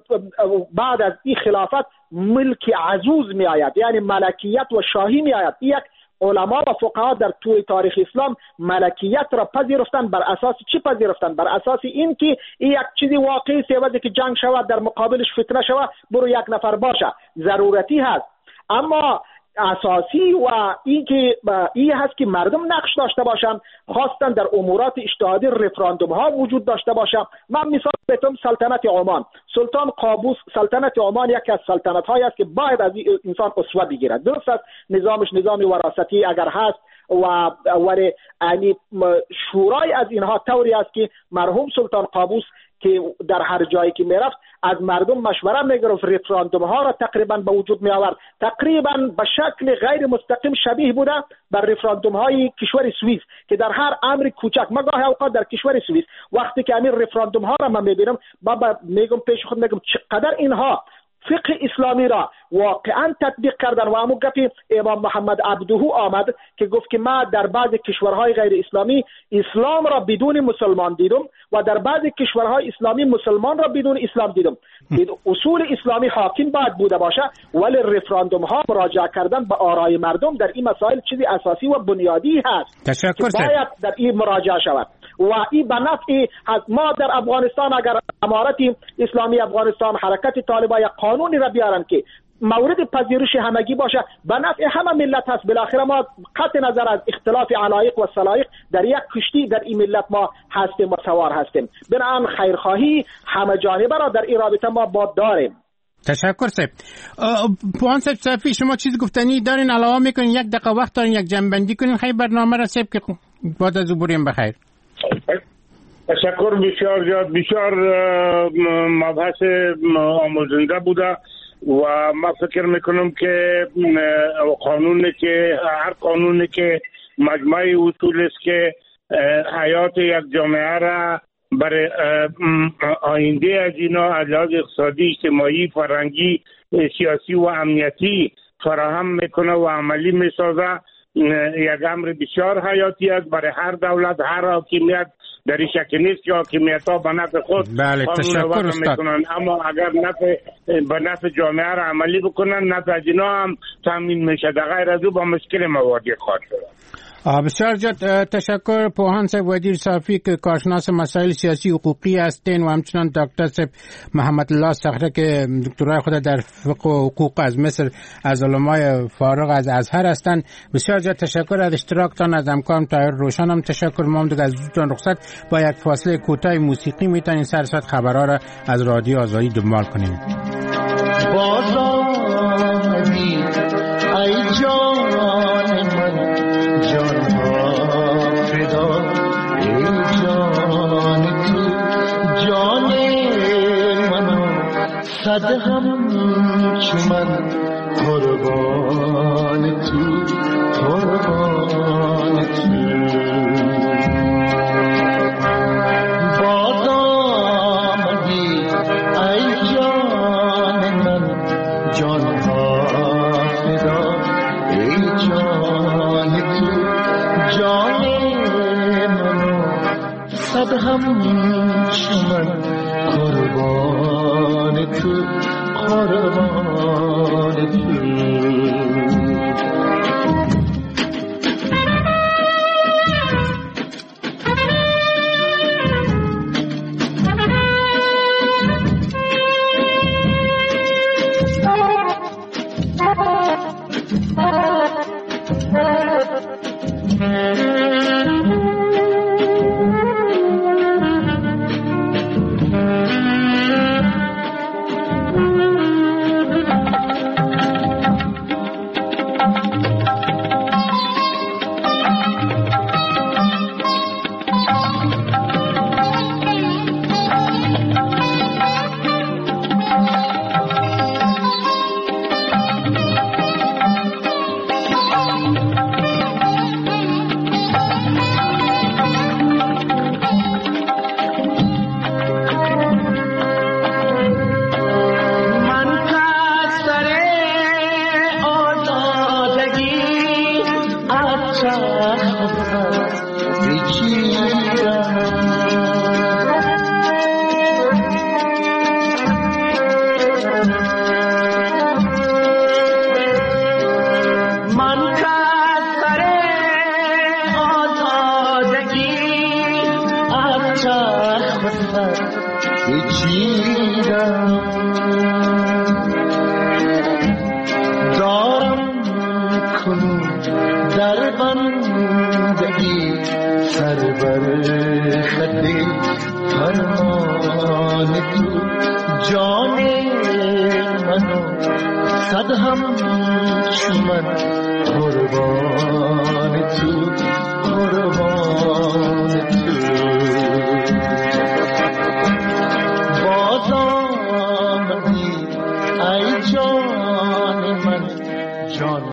بعد از این خلافت ملک عزوز می آید، یعنی ملکیت و شاهی می آید. یک علما و فقها در طول تاریخ اسلام ملکیت را پذیرفتن. بر اساس چی پذیرفتن؟ بر اساس این که این یک چیزی واقعی سیوزی که جنگ شود در مقابلش فتنه شود برو یک نفر باشه، ضرورتی هست. اما اساسی و این که این هست که مردم نقش داشته باشن، خواستن در امورات اجتهادی رفراندوم ها وجود داشته باشن. من مثال بزنم سلطنت عمان، سلطان قابوس سلطنت عمان یکی از سلطنت هایی است که باید از این انسان اسوه بگیرد. درست است نظامش نظام وراثتی اگر هست و ولی یعنی شورای از اینها طوری است که مرحوم سلطان قابوس که در هر جایی که میرفت از مردم مشوره میگرفت، رفراندوم ها را تقریبا به وجود می آورد، تقریبا به شکل غیر مستقیم شبیه بوده بر رفراندوم های کشور سوئیس که در هر امر کوچک، ما گاهی اوقات در کشور سوئیس وقتی که همین رفراندوم ها را من میبینم با میگم پیش خود میگم چقدر اینها فقه اسلامی را واقعا تطبیق کردن. و همون گپی امام محمد عبدهو آمد که گفت که ما در بعض کشورهای غیر اسلامی اسلام را بدون مسلمان دیدم و در بعض کشورهای اسلامی مسلمان را بدون اسلام دیدم. اصول اسلامی حاکم باید بوده باشه، ولی رفراندوم ها مراجعه کردن به آرای مردم در این مسائل چیزی اساسی و بنیادی هست تشکر که باید در این مراجعه شود و این به نفع ما در افغانستان. اگر امارت اسلامی افغانستان حرکت طالبان یک قانونی را بیارن که مورد پذیرش همگی باشه، به نفع همه ملت هست. بالاخره ما قطع نظر از اختلاف علایق و سلایق در یک کشتی در این ملت ما هستیم و سوار هستیم. بنابراین خیرخواهی همه جانبه را در این رابطه ما با داریم. تشکر صاحب. پوان صاحب صافی شما چیز گفتنی دارین علاوه میکنین؟ یک دقیقه وقت دارین یک جنبندی کنین خیلی برنامه را صاحب که بعد از بریم بخیر. تشکر بسیار زیاد، بسیار مبحث آموزنده بوده و ما فکر میکنم که قانونی که هر قانونی که مجموعه اصول است که حیات یک جامعه را برای آینده از اینا از لحاظ اقتصادی، اجتماعی، فرهنگی، سیاسی و امنیتی فراهم میکنه و عملی میسازه، یک امر بسیار حیاتی است برای هر دولت، هر حاکمیت. در این شک نیست که حاکمیت ها به نفع خود بله تشکر استاد میکنن، اما اگر نفع به نفع جامعه را عملی بکنن نفع از اینا هم تامین میشه، در غیر از او با مشکل مواجه خواهد شد. بسیار جد تشکر. پوهان صاحب ودیر صافی که کارشناس مسائل سیاسی حقوقی هستین و همچنان دکتر صاحب محمد الله صخره که دکترای خود در فقه و حقوق از مصر از علمای فارغ از ازهر هستند. بسیار جد تشکر از اشتراکتان. از همکارم طاهر روشن هم تشکر. ما هم دیگه از دوستان رخصت با یک فاصله کوتاه موسیقی میتونین سر ساعت خبرها را از رادیو آزادی دنبال کنین. بازآمدی ای جان من، جان ها فدا ای جان تو، جان منو صد همچو من قربان تو، قربان تو. باز آمدی ای جان من، جان ها فدا ای جان تو، جان منو صد همچو من قربان تو، قربان تو. صد همچو من قربان تو قربان تو باز آمدی ای جان من جان